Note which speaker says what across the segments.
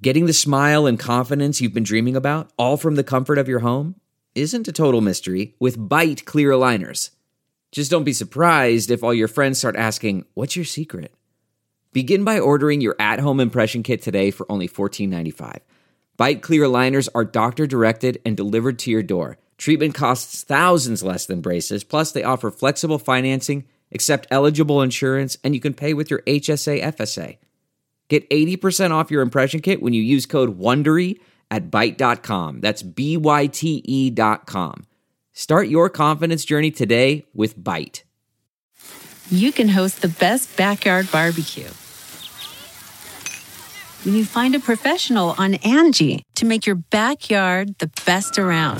Speaker 1: Getting the smile and confidence you've been dreaming about, all from the comfort of your home, isn't a total mystery with Byte clear aligners. Just don't be surprised if all your friends start asking, "What's your secret?" Begin by ordering your at-home impression kit today for only $14.95. Byte clear aligners are doctor-directed and delivered to your door. Treatment costs thousands less than braces, plus they offer flexible financing, accept eligible insurance, and you can pay with your HSA FSA. Get 80% off your impression kit when you use code WONDERY at Byte.com. That's BYTE.com. Start your confidence journey today with Byte.
Speaker 2: You can host the best backyard barbecue when you find a professional on Angie to make your backyard the best around.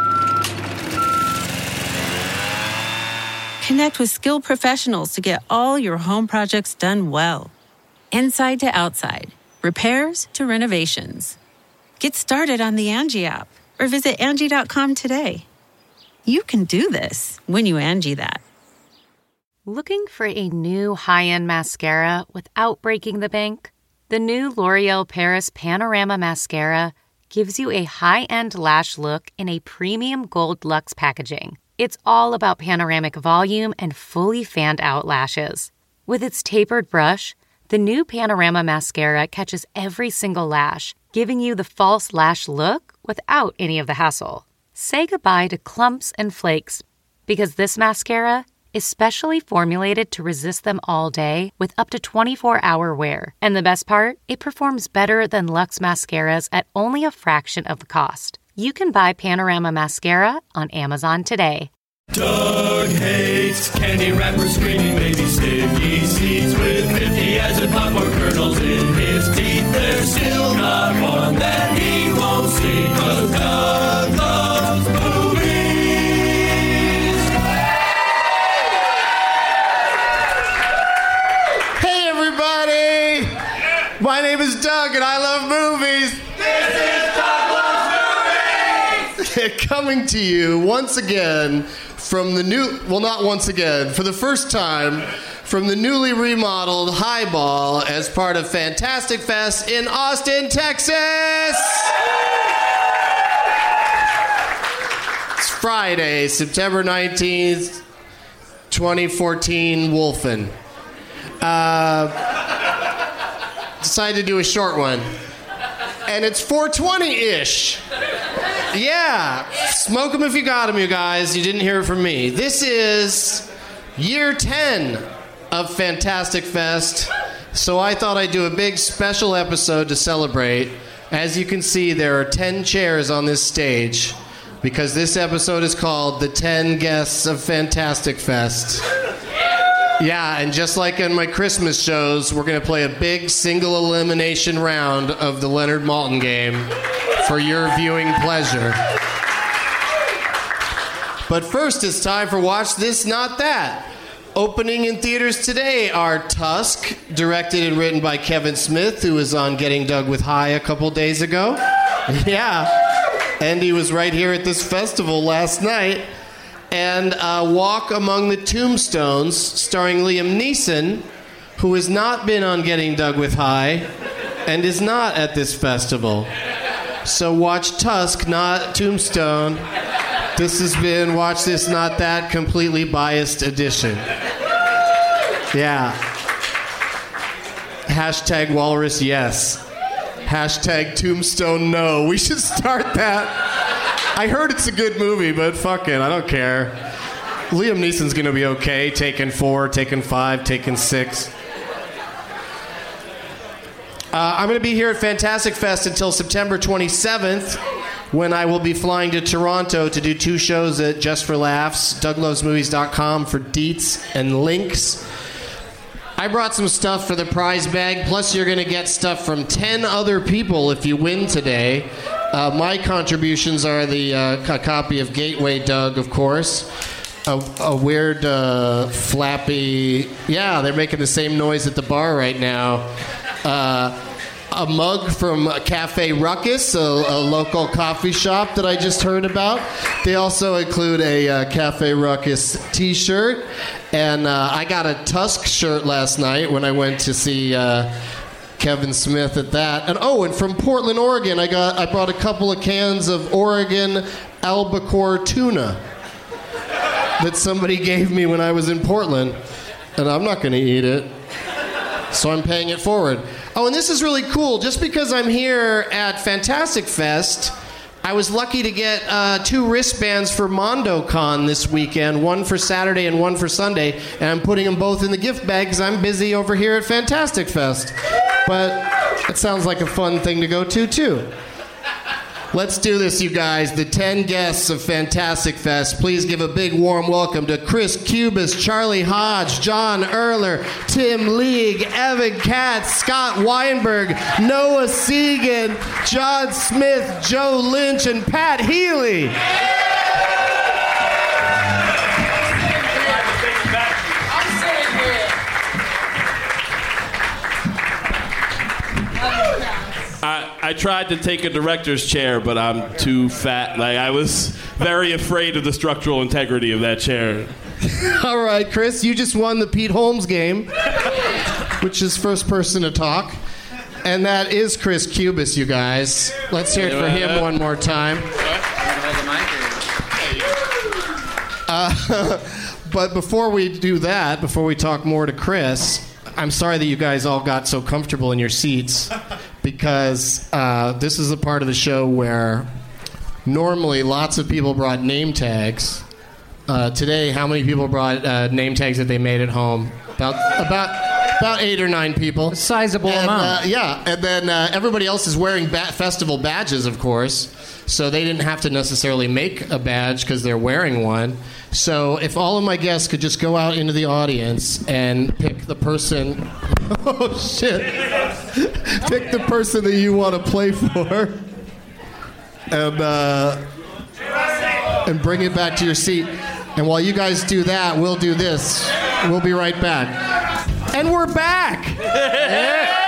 Speaker 2: Connect with skilled professionals to get all your home projects done well. Inside to outside, repairs to renovations. Get started on the Angie app or visit Angie.com today. You can do this when you Angie that.
Speaker 3: Looking for a new high-end mascara without breaking the bank? The new L'Oreal Paris Panorama Mascara gives you a high-end lash look in a premium gold luxe packaging. It's all about panoramic volume and fully fanned-out lashes. With its tapered brush, the new Panorama Mascara catches every single lash, giving you the false lash look without any of the hassle. Say goodbye to clumps and flakes, because this mascara is specially formulated to resist them all day with up to 24-hour wear. And the best part? It performs better than Luxe mascaras at only a fraction of the cost. You can buy Panorama Mascara on Amazon today.
Speaker 4: Doug hates candy wrappers, screaming baby sticky seeds with 50 acid popcorn kernels in his teeth. There's still not one that he won't see, 'cause Doug loves movies.
Speaker 5: Hey everybody! My name is Doug and I love movies.
Speaker 4: This is Doug Loves Movies!
Speaker 5: Coming to you once again from the for the first time, from the newly remodeled Highball as part of Fantastic Fest in Austin, Texas! It's Friday, September 19th, 2014, Wolfen. Decided to do a short one. And it's 420-ish. Yeah, smoke them if you got them, you guys. You didn't hear it from me. This is year 10 of Fantastic Fest, so I thought I'd do a big special episode to celebrate. As you can see, there are 10 chairs on this stage, because this episode is called The 10 Guests of Fantastic Fest. Yeah, and just like in my Christmas shows, we're going to play a big single elimination round of the Leonard Maltin game for your viewing pleasure. But first, it's time for Watch This, Not That. Opening in theaters today are Tusk, directed and written by Kevin Smith, who was on Getting Dug with High a couple days ago. Yeah, and he was right here at this festival last night. And Walk Among the Tombstones, starring Liam Neeson, who has not been on Getting Dug with High and is not at this festival. So watch Tusk, not Tombstone. This has been Watch This, Not That, completely biased edition. Yeah. Hashtag Walrus, yes. Hashtag Tombstone, no. We should start that. I heard it's a good movie, but fuck it, I don't care. Liam Neeson's gonna be okay. Taken 4, Taken 5, Taken 6. I'm going to be here at Fantastic Fest until September 27th, when I will be flying to Toronto to do 2 shows at Just for Laughs, DougLovesMovies.com for deets and links. I brought some stuff for the prize bag, plus you're going to get stuff from 10 other people if you win today. My contributions are a copy of Gateway Doug, of course. A weird, flappy... Yeah, they're making the same noise at the bar right now. A mug from Cafe Ruckus, a local coffee shop that I just heard about. They also include a Cafe Ruckus t-shirt. And I got a Tusk shirt last night when I went to see Kevin Smith at that. And from Portland, Oregon, I brought a couple of cans of Oregon albacore tuna that somebody gave me when I was in Portland, and I'm not going to eat it, so I'm paying it forward. Oh, and this is really cool. Just because I'm here at Fantastic Fest, I was lucky to get 2 wristbands for MondoCon this weekend, one for Saturday and one for Sunday, and I'm putting them both in the gift bag because I'm busy over here at Fantastic Fest. But it sounds like a fun thing to go to, too. Let's do this, you guys. The 10 guests of Fantastic Fest. Please give a big warm welcome to Chris Cubis, Charlie Hodge, John Erler, Tim League, Evan Katz, Scott Weinberg, Noah Segan, John Smith, Joe Lynch, and Pat Healy.
Speaker 6: I tried to take a director's chair, but I'm too fat. I was very afraid of the structural integrity of that chair.
Speaker 5: All right, Chris, you just won the Pete Holmes game, which is first person to talk. And that is Chris Cubis, you guys. Let's hear it for him one more time. But before we do that, before we talk more to Chris, I'm sorry that you guys all got so comfortable in your seats, because this is a part of the show where normally lots of people brought name tags. Today, how many people brought name tags that they made at home? About 8 or 9 people.
Speaker 7: A sizable amount.
Speaker 5: Yeah, and then everybody else is wearing festival badges, of course, so they didn't have to necessarily make a badge because they're wearing one. So if all of my guests could just go out into the audience and pick the person... Oh, shit. Pick the person that you want to play for and bring it back to your seat. And while you guys do that, we'll do this. We'll be right back. And we're back! Yeah.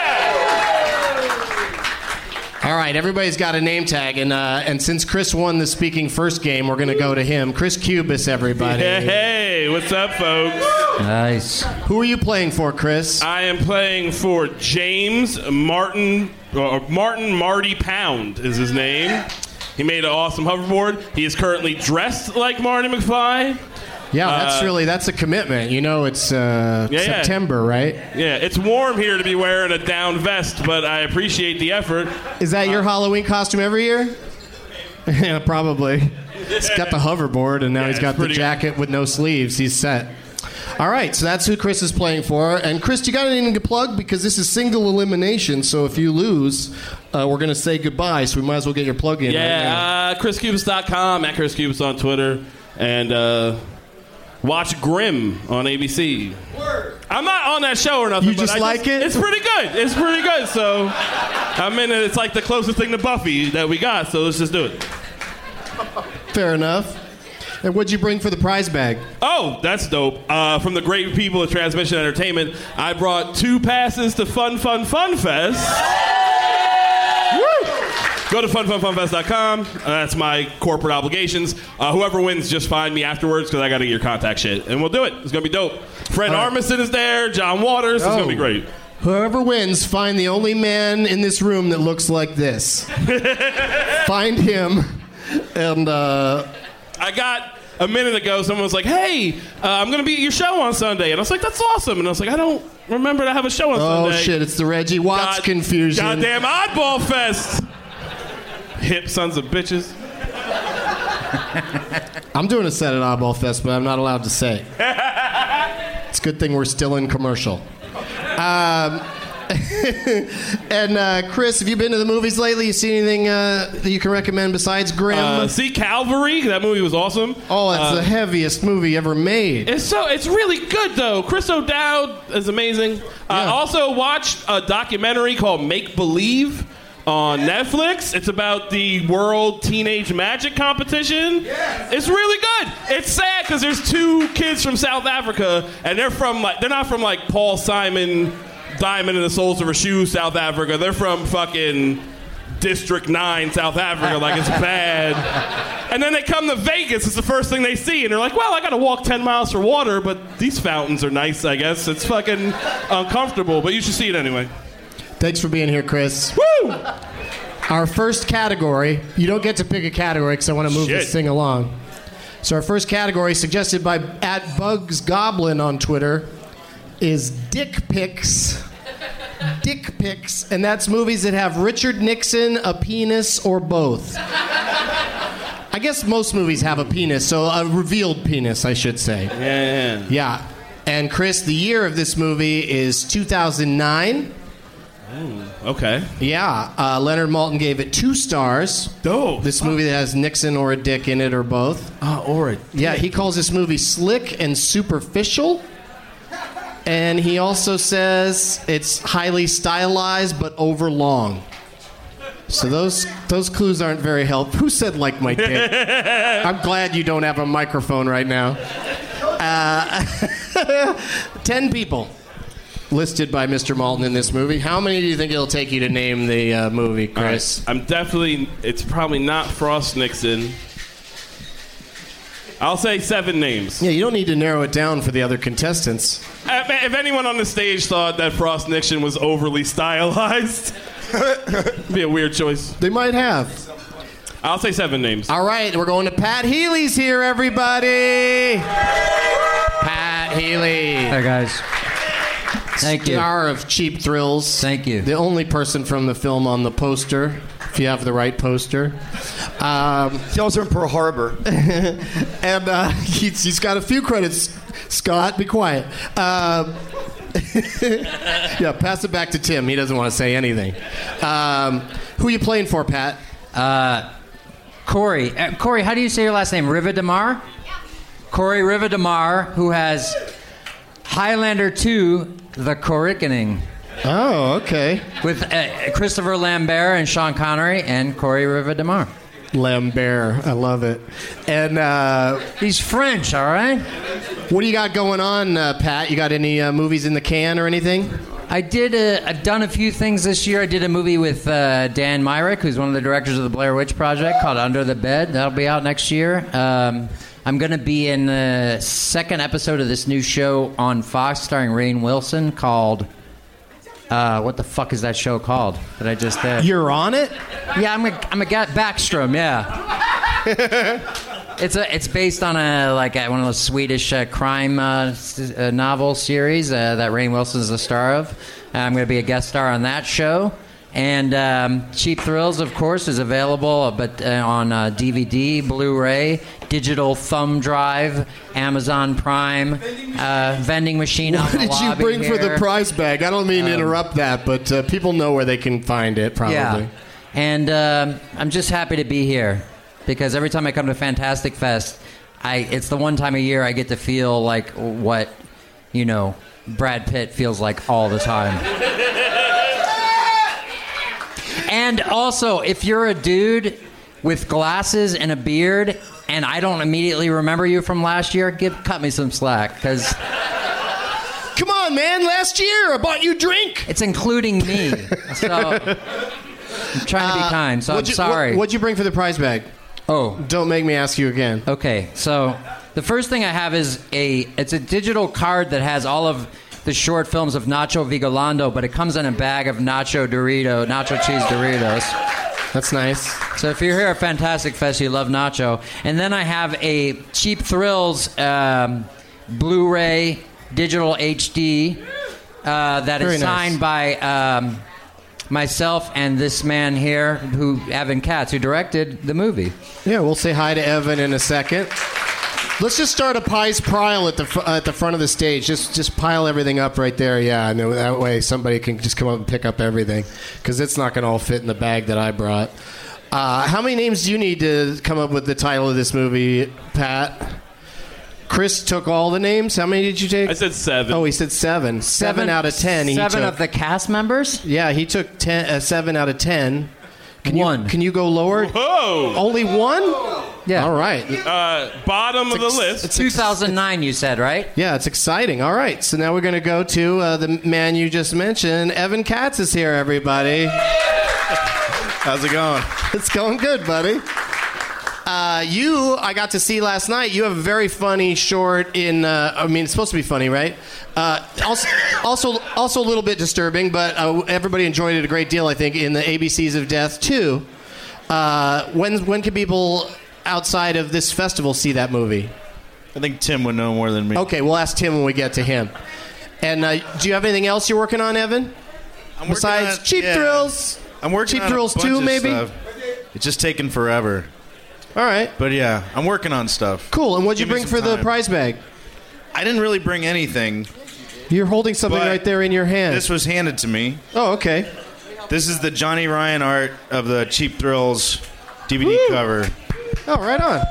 Speaker 5: All right, everybody's got a name tag, and since Chris won the Speaking First game, we're going to go to him. Chris Cubis, everybody.
Speaker 6: Hey, what's up, folks?
Speaker 7: Nice.
Speaker 5: Who are you playing for, Chris?
Speaker 6: I am playing for James Martin Marty Pound is his name. He made an awesome hoverboard. He is currently dressed like Marty McFly.
Speaker 5: Yeah, that's a commitment. You know, it's September, right?
Speaker 6: Yeah, it's warm here to be wearing a down vest, but I appreciate the effort.
Speaker 5: Is that your Halloween costume every year? Yeah, probably. He's got the hoverboard, and now he's got the jacket with no sleeves. He's set. All right, so that's who Chris is playing for. And Chris, you got anything to plug? Because this is single elimination, so if you lose, we're going to say goodbye, so we might as well get your plug in.
Speaker 6: Yeah, ChrisCubis.com, at Chris Cubis on Twitter, and watch Grimm on ABC. Word. I'm not on that show or nothing.
Speaker 5: You just like it?
Speaker 6: It's pretty good. It's pretty good, so I'm in it. It's like the closest thing to Buffy that we got, so let's just do it.
Speaker 5: Fair enough. And what'd you bring for the prize bag?
Speaker 6: Oh, that's dope. From the great people at Transmission Entertainment, I brought 2 passes to Fun Fest. Woo! Go to funfunfunfest.com. That's my corporate obligations. Whoever wins, just find me afterwards because I got to get your contact shit. And we'll do it. It's going to be dope. Fred Armisen is there. John Waters. It's going to be great.
Speaker 5: Whoever wins, find the only man in this room that looks like this. Find him. And...
Speaker 6: I got a minute ago, someone was like, hey, I'm going to be at your show on Sunday. And I was like, that's awesome. And I was like, I don't remember to have a show on Sunday.
Speaker 5: Oh, shit, it's the Reggie Watts confusion.
Speaker 6: Goddamn Oddball Fest. Hip sons of bitches.
Speaker 5: I'm doing a set at Oddball Fest, but I'm not allowed to say. It's a good thing we're still in commercial. And Chris, have you been to the movies lately? You seen anything that you can recommend besides Grimm?
Speaker 6: See Calvary. That movie was awesome.
Speaker 5: Oh, it's the heaviest movie ever made.
Speaker 6: It's really good though. Chris O'Dowd is amazing. I also watched a documentary called Make Believe on Netflix. It's about the World Teenage Magic Competition. Yes. It's really good. It's sad because there's 2 kids from South Africa, and they're not from like Paul Simon, Diamond and the Soles of Her Shoes, South Africa. They're from fucking District 9, South Africa. Like, it's bad. And then they come to Vegas. It's the first thing they see. And they're like, well, I got to walk 10 miles for water, but these fountains are nice, I guess. It's fucking uncomfortable, but you should see it anyway.
Speaker 5: Thanks for being here, Chris.
Speaker 6: Woo!
Speaker 5: Our first category, you don't get to pick a category because I want to move this thing along. So our first category, suggested by @BugsGoblin on Twitter, is dick pics. Dick pics, and that's movies that have Richard Nixon, a penis, or both. I guess most movies have a penis, so a revealed penis, I should say. Yeah. And Chris, the year of this movie is 2009.
Speaker 6: Okay.
Speaker 5: Yeah. Leonard Maltin gave it 2 stars.
Speaker 6: Oh.
Speaker 5: This movie that has Nixon or a dick in it, or both.
Speaker 6: Or a dick.
Speaker 5: Yeah, he calls this movie slick and superficial. And he also says it's highly stylized but overlong. So those clues aren't very helpful. Who said like my dick? I'm glad you don't have a microphone right now. 10 people listed by Mr. Maltin in this movie. How many do you think it'll take you to name the movie, Chris?
Speaker 6: Right. It's probably not Frost Nixon. I'll say 7 names.
Speaker 5: Yeah, you don't need to narrow it down for the other contestants.
Speaker 6: If anyone on the stage thought that Frost Nixon was overly stylized, it'd be a weird choice.
Speaker 5: They might have.
Speaker 6: I'll say 7 names.
Speaker 5: All right, we're going to Pat Healy's here, everybody. Pat Healy.
Speaker 7: Hey, guys. Thank you.
Speaker 5: Star of Cheap Thrills.
Speaker 7: Thank you.
Speaker 5: The only person from the film on the poster, if you have the right poster.
Speaker 8: He's also in Pearl Harbor.
Speaker 5: And he's got a few credits. Scott, be quiet. Yeah, pass it back to Tim. He doesn't want to say anything. Who are you playing for, Pat?
Speaker 7: Corey. Corey, how do you say your last name? Rivadamar? Corey Rivadamar, who has Highlander 2, The Corrickening.
Speaker 5: Oh, okay.
Speaker 7: With Christopher Lambert and Sean Connery and Corey Rivadamar.
Speaker 5: Lambert, I love it. And
Speaker 7: he's French, all right?
Speaker 5: What do you got going on, Pat? You got any movies in the can or anything?
Speaker 7: I've done a few things this year. I did a movie with Dan Myrick, who's one of the directors of the Blair Witch Project, called Under the Bed. That'll be out next year. I'm going to be in the second episode of this new show on Fox starring Rainn Wilson called... what the fuck is that show called that I just did?
Speaker 5: You're on it?
Speaker 7: Yeah, I'm a guy, Backstrom, yeah. It's based on one of those Swedish crime novel series that Rainn Wilson is the star of. I'm going to be a guest star on that show. And Cheap Thrills, of course, is available but on DVD, Blu-ray, digital thumb drive, Amazon Prime, vending machine on the lobby.
Speaker 5: What did you bring
Speaker 7: here.
Speaker 5: for the prize bag? I don't mean to interrupt that, but people know where they can find it, probably.
Speaker 7: Yeah. And I'm just happy to be here because every time I come to Fantastic Fest, it's the one time a year I get to feel like what, Brad Pitt feels like all the time. And also, if you're a dude with glasses and a beard, and I don't immediately remember you from last year, cut me some slack, because...
Speaker 5: Come on, man, last year I bought you a drink.
Speaker 7: It's including me, so I'm trying to be kind, so I'm sorry.
Speaker 5: What'd you bring for the prize bag?
Speaker 7: Oh.
Speaker 5: Don't make me ask you again.
Speaker 7: Okay, so the first thing I have is it's a digital card that has all of the short films of Nacho Vigalondo, but it comes in a bag of nacho cheese Doritos.
Speaker 5: That's nice.
Speaker 7: So if you're here at Fantastic Fest, you love nacho. And then I have a Cheap Thrills Blu-ray digital HD that is signed by myself and this man here, Evan Katz, who directed the movie.
Speaker 5: Yeah, we'll say hi to Evan in a second. Let's just start a pies pile at the front of the stage. Just pile everything up right there. Yeah, and that way somebody can just come up and pick up everything, because it's not going to all fit in the bag that I brought. How many names do you need to come up with the title of this movie, Pat? Chris took all the names. How many did you take?
Speaker 6: I said 7.
Speaker 5: Oh, he said 7. 7 out of 10.
Speaker 7: Seven of the cast members?
Speaker 5: Yeah, he took 7 out of 10. Can you go lower?
Speaker 6: Whoa!
Speaker 5: Only 1?
Speaker 7: Yeah.
Speaker 5: All right.
Speaker 6: Bottom of the list.
Speaker 7: It's 2009, you said, right?
Speaker 5: Yeah, it's exciting. All right, so now we're going to go to the man you just mentioned. Evan Katz is here, everybody.
Speaker 8: How's it going?
Speaker 5: It's going good, buddy. I got to see last night. You have a very funny short in. It's supposed to be funny, right? Also a little bit disturbing, but everybody enjoyed it a great deal. I think in the ABCs of Death 2. When can people outside of this festival see that movie?
Speaker 9: I think Tim would know more than me.
Speaker 5: Okay, we'll ask Tim when we get to him. And do you have anything else you're working on, Evan? Besides Cheap Thrills?
Speaker 9: I'm working
Speaker 5: Cheap
Speaker 9: on
Speaker 5: Thrills
Speaker 9: a bunch
Speaker 5: 2,
Speaker 9: of
Speaker 5: maybe?
Speaker 9: stuff. It's just taking forever.
Speaker 5: All right.
Speaker 9: But yeah, I'm working on stuff.
Speaker 5: Cool. And what'd you
Speaker 9: Give me
Speaker 5: bring
Speaker 9: some
Speaker 5: for the
Speaker 9: time.
Speaker 5: prize bag?
Speaker 9: I didn't really bring anything.
Speaker 5: You're holding something
Speaker 9: But
Speaker 5: right there in your hand.
Speaker 9: This was handed to me.
Speaker 5: Oh, okay.
Speaker 9: This is the Johnny Ryan art of the Cheap Thrills DVD cover.
Speaker 5: Oh, right on.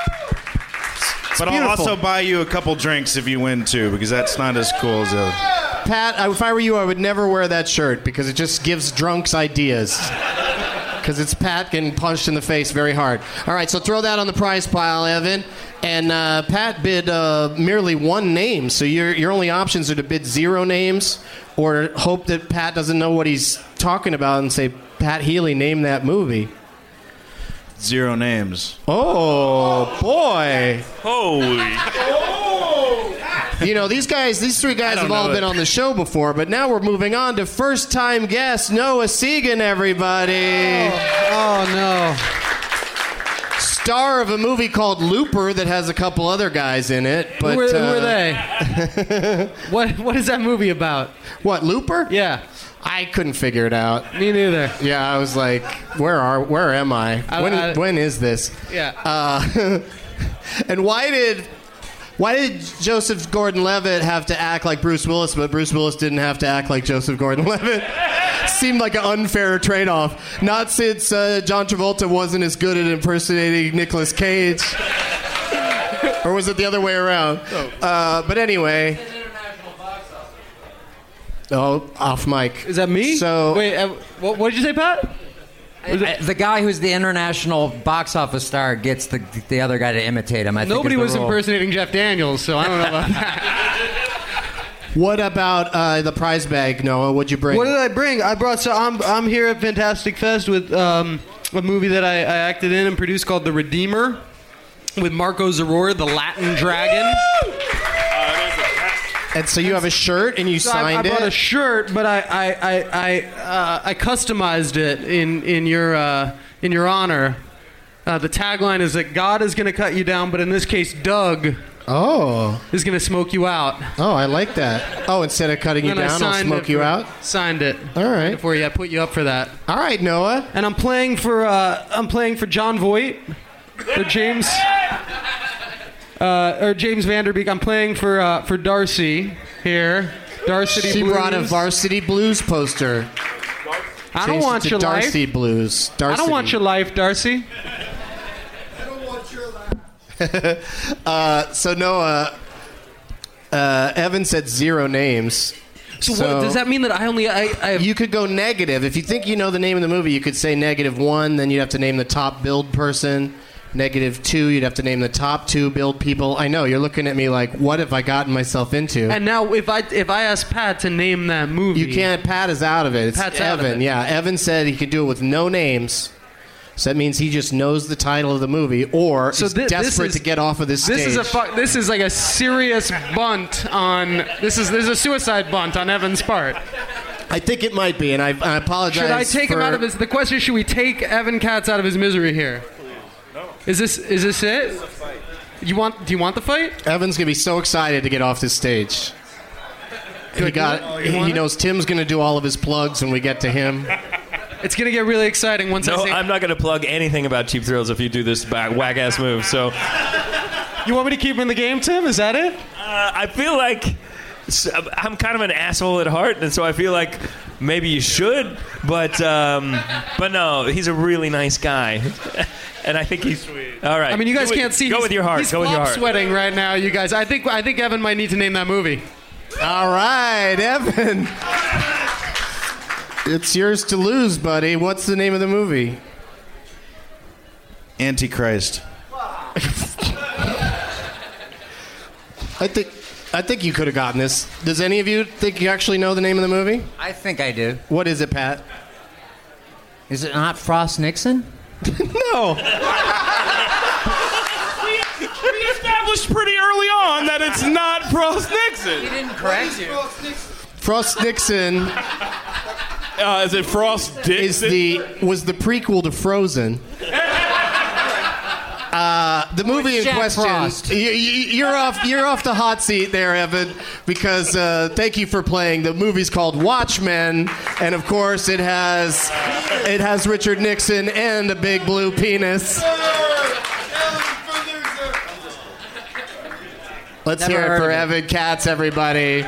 Speaker 9: But I'll also buy you a couple drinks if you win too, because that's not as cool as a...
Speaker 5: Pat, if I were you, I would never wear that shirt because it just gives drunks ideas. Because it's Pat getting punched in the face very hard. All right, so throw that on the prize pile, Evan. And Pat bid merely one name, so your only options are to bid 0 names or hope that Pat doesn't know what he's talking about and say, Pat Healy, name that movie.
Speaker 9: 0 names.
Speaker 5: Oh, boy.
Speaker 6: Holy.
Speaker 5: You know, these 3 guys have all been on the show before, but now we're moving on to first-time guest Noah Segan, everybody.
Speaker 10: Oh, no.
Speaker 5: Star of a movie called Looper that has a couple other guys in it. But,
Speaker 10: who are they? What is that movie about?
Speaker 5: What, Looper?
Speaker 10: Yeah.
Speaker 5: I couldn't figure it out.
Speaker 10: Me neither.
Speaker 5: Yeah, I was like, where am I? When is this?
Speaker 10: Yeah.
Speaker 5: And why did Joseph Gordon-Levitt have to act like Bruce Willis, but Bruce Willis didn't have to act like Joseph Gordon-Levitt? Seemed like an unfair trade-off. Not since John Travolta wasn't as good at impersonating Nicolas Cage. Or was it the other way around? But anyway... Oh, off mic.
Speaker 10: Is that me?
Speaker 5: So
Speaker 10: wait, what did you say, Pat?
Speaker 7: The guy who's the international box office star gets the other guy to imitate him. I think
Speaker 10: Nobody
Speaker 7: is the
Speaker 10: was
Speaker 7: rule.
Speaker 10: impersonating Jeff Daniels, so I don't know about that.
Speaker 5: What about the prize bag, Noah? What'd you bring?
Speaker 10: What did I bring? I brought. So I'm here at Fantastic Fest with a movie that I acted in and produced called The Redeemer, with Marco Zaror, the Latin dragon.
Speaker 5: And so you have a shirt and you signed
Speaker 10: I brought
Speaker 5: it?
Speaker 10: a shirt, but I customized it in your honor. The tagline is that God is going to cut you down, but in this case, Doug is going to smoke you out.
Speaker 5: Oh, I like that. Oh, instead of cutting you down, I'll smoke you out?
Speaker 10: Signed it.
Speaker 5: All right.
Speaker 10: For you. I put you up for that.
Speaker 5: All right, Noah.
Speaker 10: And I'm playing for John Voight or James Vanderbeek. I'm playing for Darcy here. Darcy
Speaker 5: She
Speaker 10: Blues.
Speaker 5: brought a Varsity Blues poster.
Speaker 10: I don't want your life.
Speaker 5: Darcy Blues.
Speaker 10: I don't want your life, Darcy.
Speaker 5: So Noah, Evan said 0 names.
Speaker 10: So what, does that mean that I
Speaker 5: You could go negative. If you think you know the name of the movie, you could say -1, then you'd have to name the top billed person. -2, you'd have to name the top 2 billed people. I know, you're looking at me like, what have I gotten myself into?
Speaker 10: And now if I ask Pat to name that movie...
Speaker 5: You can't. Pat is out of it. It's
Speaker 10: Pat's
Speaker 5: Evan.
Speaker 10: out of it.
Speaker 5: Yeah, Evan said he could do it with no names. So that means he just knows the title of the movie or is desperate to get off of this stage.
Speaker 10: This is like a serious bunt on... This is a suicide bunt on Evan's part.
Speaker 5: I think it might be, and I apologize.
Speaker 10: Should I take him out of his... The question is, should we take Evan Katz out of his misery here? Is this it? Do you want the fight?
Speaker 5: Evan's gonna be so excited to get off this stage. He knows Tim's gonna do all of his plugs when we get to him.
Speaker 10: It's gonna get really exciting once I say...
Speaker 11: I'm not gonna plug anything about Cheap Thrills if you do this whack ass move. So,
Speaker 10: you want me to keep him in the game, Tim? Is that it?
Speaker 11: I feel like I'm kind of an asshole at heart, and so I feel like maybe you should, but no, he's a really nice guy. And I think he's sweet. All right.
Speaker 10: I mean, you guys can't see.
Speaker 11: Go with your heart.
Speaker 10: He's
Speaker 11: Go with your heart.
Speaker 10: sweating right now, you guys. I think Evan might need to name that movie.
Speaker 5: All right, Evan. It's yours to lose, buddy. What's the name of the movie?
Speaker 9: Antichrist.
Speaker 5: I think you could have gotten this. Does any of you think you actually know the name of the movie?
Speaker 7: I think I do.
Speaker 5: What is it, Pat?
Speaker 7: Is it not Frost Nixon?
Speaker 5: No.
Speaker 6: established pretty early on that it's not Frost Nixon.
Speaker 7: He didn't correct you.
Speaker 5: Frost Nixon
Speaker 6: is it Frost Dixon?
Speaker 5: was the prequel to Frozen. The movie in
Speaker 7: Jack
Speaker 5: question.
Speaker 7: Frost.
Speaker 5: You're off the hot seat there, Evan, because thank you for playing. The movie's called Watchmen, and of course it has Richard Nixon and a big blue penis. Let's hear it for Evan Katz, everybody.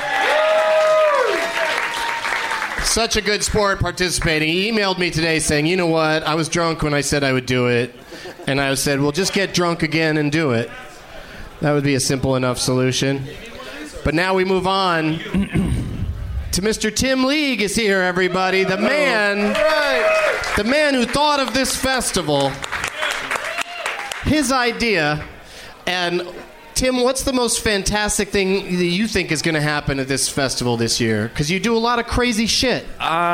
Speaker 5: Such a good sport participating. He emailed me today saying, you know what, I was drunk when I said I would do it. And I said, well, just get drunk again and do it. That would be a simple enough solution. But now we move on to Mr. Tim League is here, everybody. The man who thought of this festival. His idea. And Tim, what's the most fantastic thing that you think is going to happen at this festival this year? Because you do a lot of crazy shit.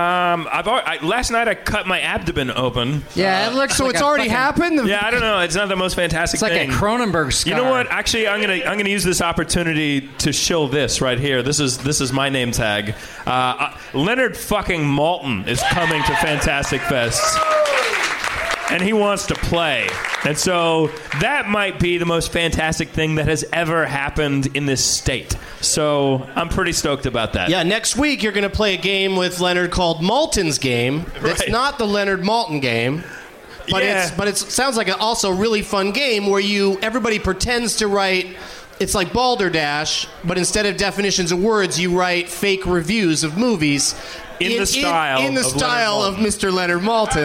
Speaker 11: Last night I cut my abdomen open.
Speaker 7: Yeah, it looks
Speaker 5: so
Speaker 7: like
Speaker 5: it's already happened.
Speaker 11: Yeah, I don't know. It's not the most fantastic
Speaker 7: It's like
Speaker 11: thing.
Speaker 7: a Cronenberg scar.
Speaker 11: You know what? Actually, I'm gonna use this opportunity to shill this right here. This is my name tag. Leonard fucking Maltin is coming to Fantastic Fest. And he wants to play. And so that might be the most fantastic thing that has ever happened in this state. So I'm pretty stoked about that.
Speaker 5: Yeah, next week you're going to play a game with Leonard called Maltin's Game. It's not the Leonard Maltin game. But it sounds like an also really fun game where everybody pretends to write. It's like Balderdash, but instead of definitions of words, you write fake reviews of movies.
Speaker 11: In the style
Speaker 5: of Mr. Leonard Maltin.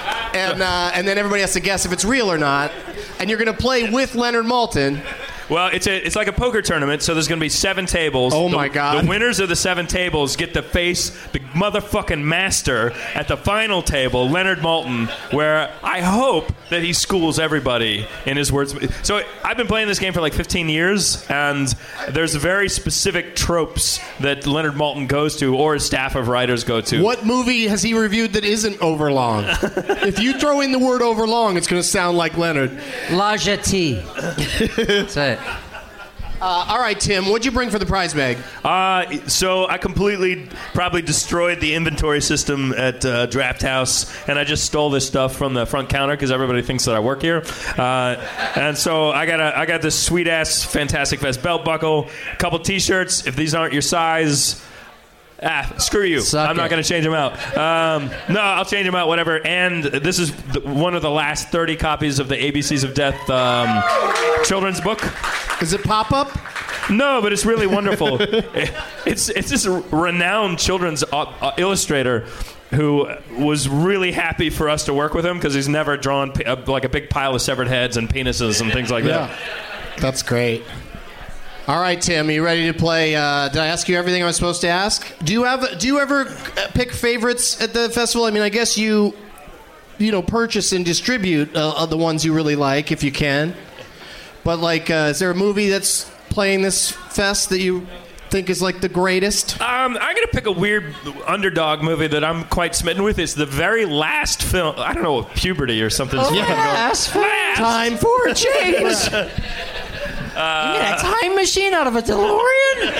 Speaker 5: And then everybody has to guess if it's real or not. And you're going to play with Leonard Maltin.
Speaker 11: Well, it's like a poker tournament, so there's going to be 7 tables.
Speaker 5: Oh, my God.
Speaker 11: The winners of the 7 tables get to face the motherfucking master at the final table, Leonard Maltin, where I hope that he schools everybody in his words. So I've been playing this game for like 15 years, and there's very specific tropes that Leonard Maltin goes to, or his staff of writers go to.
Speaker 5: What movie has he reviewed that isn't overlong? If you throw in the word overlong, it's going to sound like Leonard.
Speaker 7: La Jetée. That's it.
Speaker 5: All right, Tim, what'd you bring for the prize bag?
Speaker 11: So I completely probably destroyed the inventory system at Draft House, and I just stole this stuff from the front counter because everybody thinks that I work here. And so I got this sweet ass Fantastic Fest belt buckle, a couple T-shirts. If these aren't your size, screw you. I'm not going to change them out. No, I'll change them out, whatever. And this is one of the last 30 copies of the ABCs of Death children's book.
Speaker 5: Is it pop-up?
Speaker 11: No, but it's really wonderful. It's this renowned children's illustrator who was really happy for us to work with him because he's never drawn like a big pile of severed heads and penises and things like that.
Speaker 5: That's great. All right, Tim, are you ready to play? Did I ask you everything I was supposed to ask? Do you ever pick favorites at the festival? I mean, I guess you purchase and distribute the ones you really like if you can. But like, is there a movie that's playing this fest that you think is like the greatest?
Speaker 11: I'm gonna pick a weird underdog movie that I'm quite smitten with. It's the very last film. I don't know, Puberty or something.
Speaker 7: Last time for a change. You made a time machine out of a DeLorean?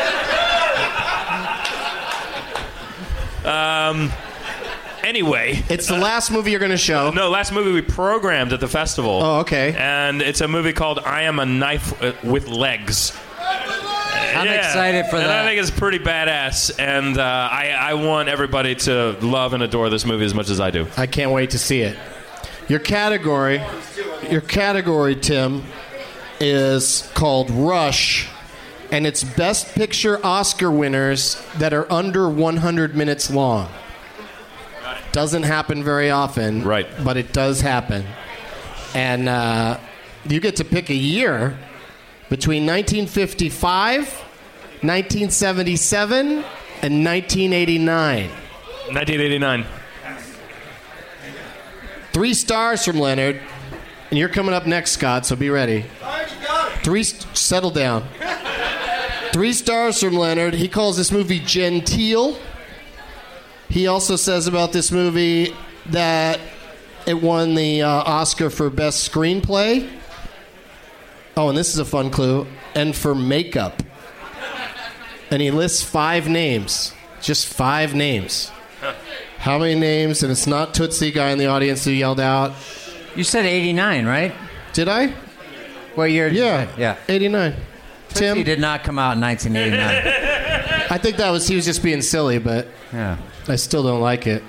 Speaker 11: Anyway.
Speaker 5: It's the last movie you're going to show.
Speaker 11: No, last movie we programmed at the festival.
Speaker 5: Oh, okay.
Speaker 11: And it's a movie called I Am a Knife with Legs.
Speaker 7: I'm excited for that.
Speaker 11: And I think it's pretty badass. And I want everybody to love and adore this movie as much as I do.
Speaker 5: I can't wait to see it. Your category, Tim, is called Rush, and it's Best Picture Oscar winners that are under 100 minutes long. Doesn't happen very often,
Speaker 11: right?
Speaker 5: But it does happen. And you get to pick a year between 1955, 1977, and 1989.
Speaker 11: 1989.
Speaker 5: 3 stars from Leonard. And you're coming up next, Scott, so be ready. Settle down. 3 stars from Leonard. He calls this movie genteel. He also says about this movie that it won the Oscar for Best Screenplay. Oh, and this is a fun clue. And for makeup. And he lists 5 names. Just 5 names. How many names? And it's not Tootsie guy in the audience who yelled out.
Speaker 7: You said 89, right?
Speaker 5: Did I?
Speaker 7: What year?
Speaker 5: Yeah. 89.
Speaker 7: Tootsie
Speaker 5: Tim
Speaker 7: did not come out in 1989.
Speaker 5: I think he was just being silly, but
Speaker 7: yeah.
Speaker 5: I still don't like it.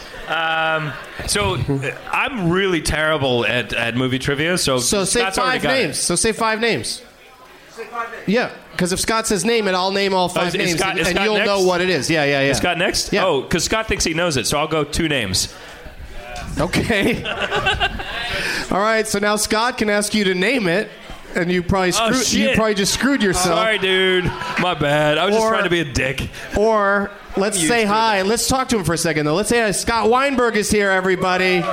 Speaker 11: So I'm really terrible at movie trivia. So
Speaker 5: say
Speaker 11: Scott's already
Speaker 5: 5
Speaker 11: got it.
Speaker 5: names. So say 5 names. Yeah, because if Scott says name it, I'll name all 5 names,
Speaker 11: Scott,
Speaker 5: and
Speaker 11: Scott
Speaker 5: you'll
Speaker 11: next?
Speaker 5: know what it is. Yeah.
Speaker 11: Is Scott next?
Speaker 5: Yeah.
Speaker 11: Oh, because Scott thinks he knows it, so I'll go 2 names.
Speaker 5: Okay. All right, so now Scott can ask you to name it, and you probably just screwed yourself.
Speaker 11: Sorry, dude. My bad. I was just trying to be a dick.
Speaker 5: Or let's say hi. Let's talk to him for a second, though. Let's say hi. Scott Weinberg is here, everybody.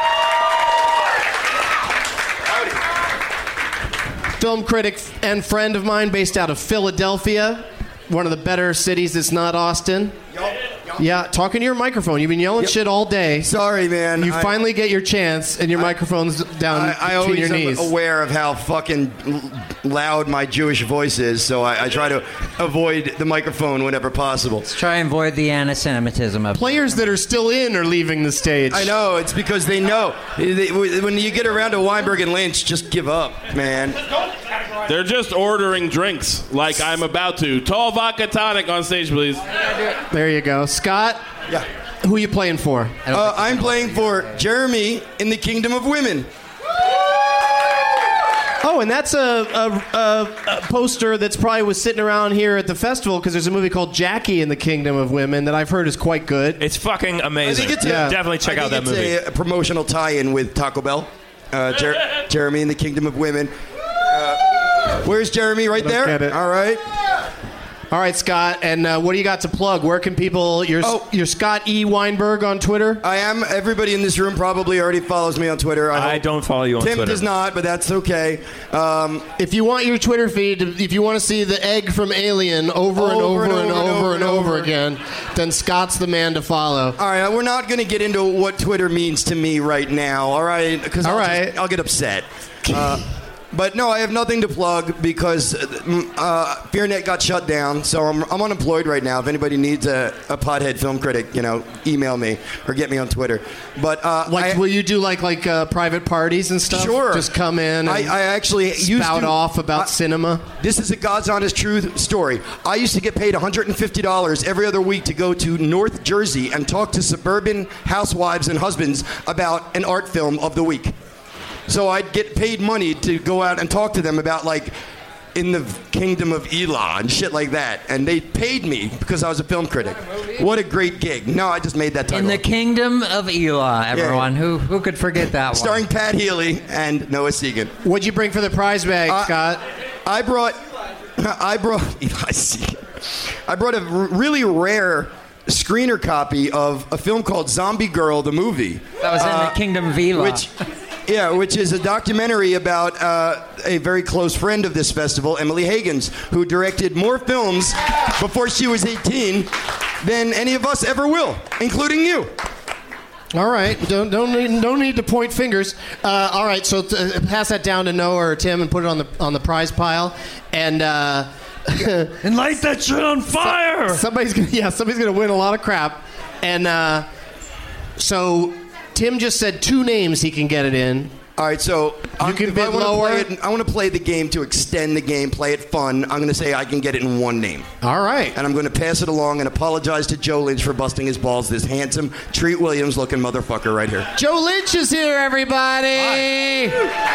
Speaker 5: Film critic and friend of mine based out of Philadelphia, one of the better cities that's not Austin. Yeah, talking to your microphone. You've been yelling shit all day.
Speaker 8: Sorry, man.
Speaker 5: You finally get your chance, and your microphone's down between your knees.
Speaker 8: I always am aware of how fucking loud my Jewish voice is, so I try to avoid the microphone whenever possible.
Speaker 7: Let's try and avoid the anti-Semitism up.
Speaker 5: Players that are still in are leaving the stage.
Speaker 8: I know. It's because they know. When you get around to Weinberg and Lynch, just give up, man.
Speaker 6: They're just ordering drinks like I'm about to. Tall vodka tonic on stage, please.
Speaker 5: There you go. Scott?
Speaker 8: Yeah.
Speaker 5: Who are you playing for?
Speaker 8: I'm playing for Jeremy in the Kingdom of Women.
Speaker 5: Oh, and that's a poster that's probably was sitting around here at the festival because there's a movie called Jackie in the Kingdom of Women that I've heard is quite good.
Speaker 11: It's fucking amazing. Definitely check out that movie.
Speaker 8: It's a promotional tie-in with Taco Bell. Jeremy in the Kingdom of Women. Where's Jeremy? Right there?
Speaker 5: Get it.
Speaker 8: All right.
Speaker 5: All right, Scott. And what do you got to plug? Where can people... You're Scott E. Weinberg on Twitter?
Speaker 8: I am. Everybody in this room probably already follows me on Twitter.
Speaker 11: I don't follow you on Twitter.
Speaker 8: Tim does not, but that's okay.
Speaker 5: If you want your Twitter feed, if you want to see the egg from Alien over and over again, then Scott's the man to follow.
Speaker 8: All right, we're not going to get into what Twitter means to me right now, all right? Because I'll get upset. But no, I have nothing to plug because FearNet got shut down, so I'm unemployed right now. If anybody needs a pothead film critic, email me or get me on Twitter. But
Speaker 5: will you do like private parties and stuff?
Speaker 8: Sure.
Speaker 5: Just come in. And
Speaker 8: I actually
Speaker 5: spout off about cinema.
Speaker 8: This is a God's honest truth story. I used to get paid $150 every other week to go to North Jersey and talk to suburban housewives and husbands about an art film of the week. So I'd get paid money to go out and talk to them about, in the Kingdom of Elah and shit like that. And they paid me because I was a film critic. What a great gig. No, I just made that title.
Speaker 7: In the Kingdom of Elah, everyone. Yeah. Who could forget that one?
Speaker 8: Starring Pat Healy and Noah Segan.
Speaker 5: What'd you bring for the prize bag, Scott?
Speaker 8: I brought Eli Segan. I brought a really rare screener copy of a film called Zombie Girl, the movie.
Speaker 7: That was in the Kingdom of Elah.
Speaker 8: Which is a documentary about a very close friend of this festival, Emily Higgins, who directed more films before she was 18 than any of us ever will, including you.
Speaker 5: All right, don't need to point fingers. All right, so pass that down to Noah or Tim and put it on the prize pile, and
Speaker 11: and light that shit on fire.
Speaker 5: Somebody's gonna win a lot of crap, and so. Tim just said 2 names he can get it in.
Speaker 8: All right, so
Speaker 5: you can bid lower.
Speaker 8: I want to play the game to extend the game, play it fun. I'm going to say I can get it in 1 name.
Speaker 5: All right.
Speaker 8: And I'm going to pass it along and apologize to Joe Lynch for busting his balls. This handsome, Treat Williams-looking motherfucker right here.
Speaker 5: Joe Lynch is here, everybody.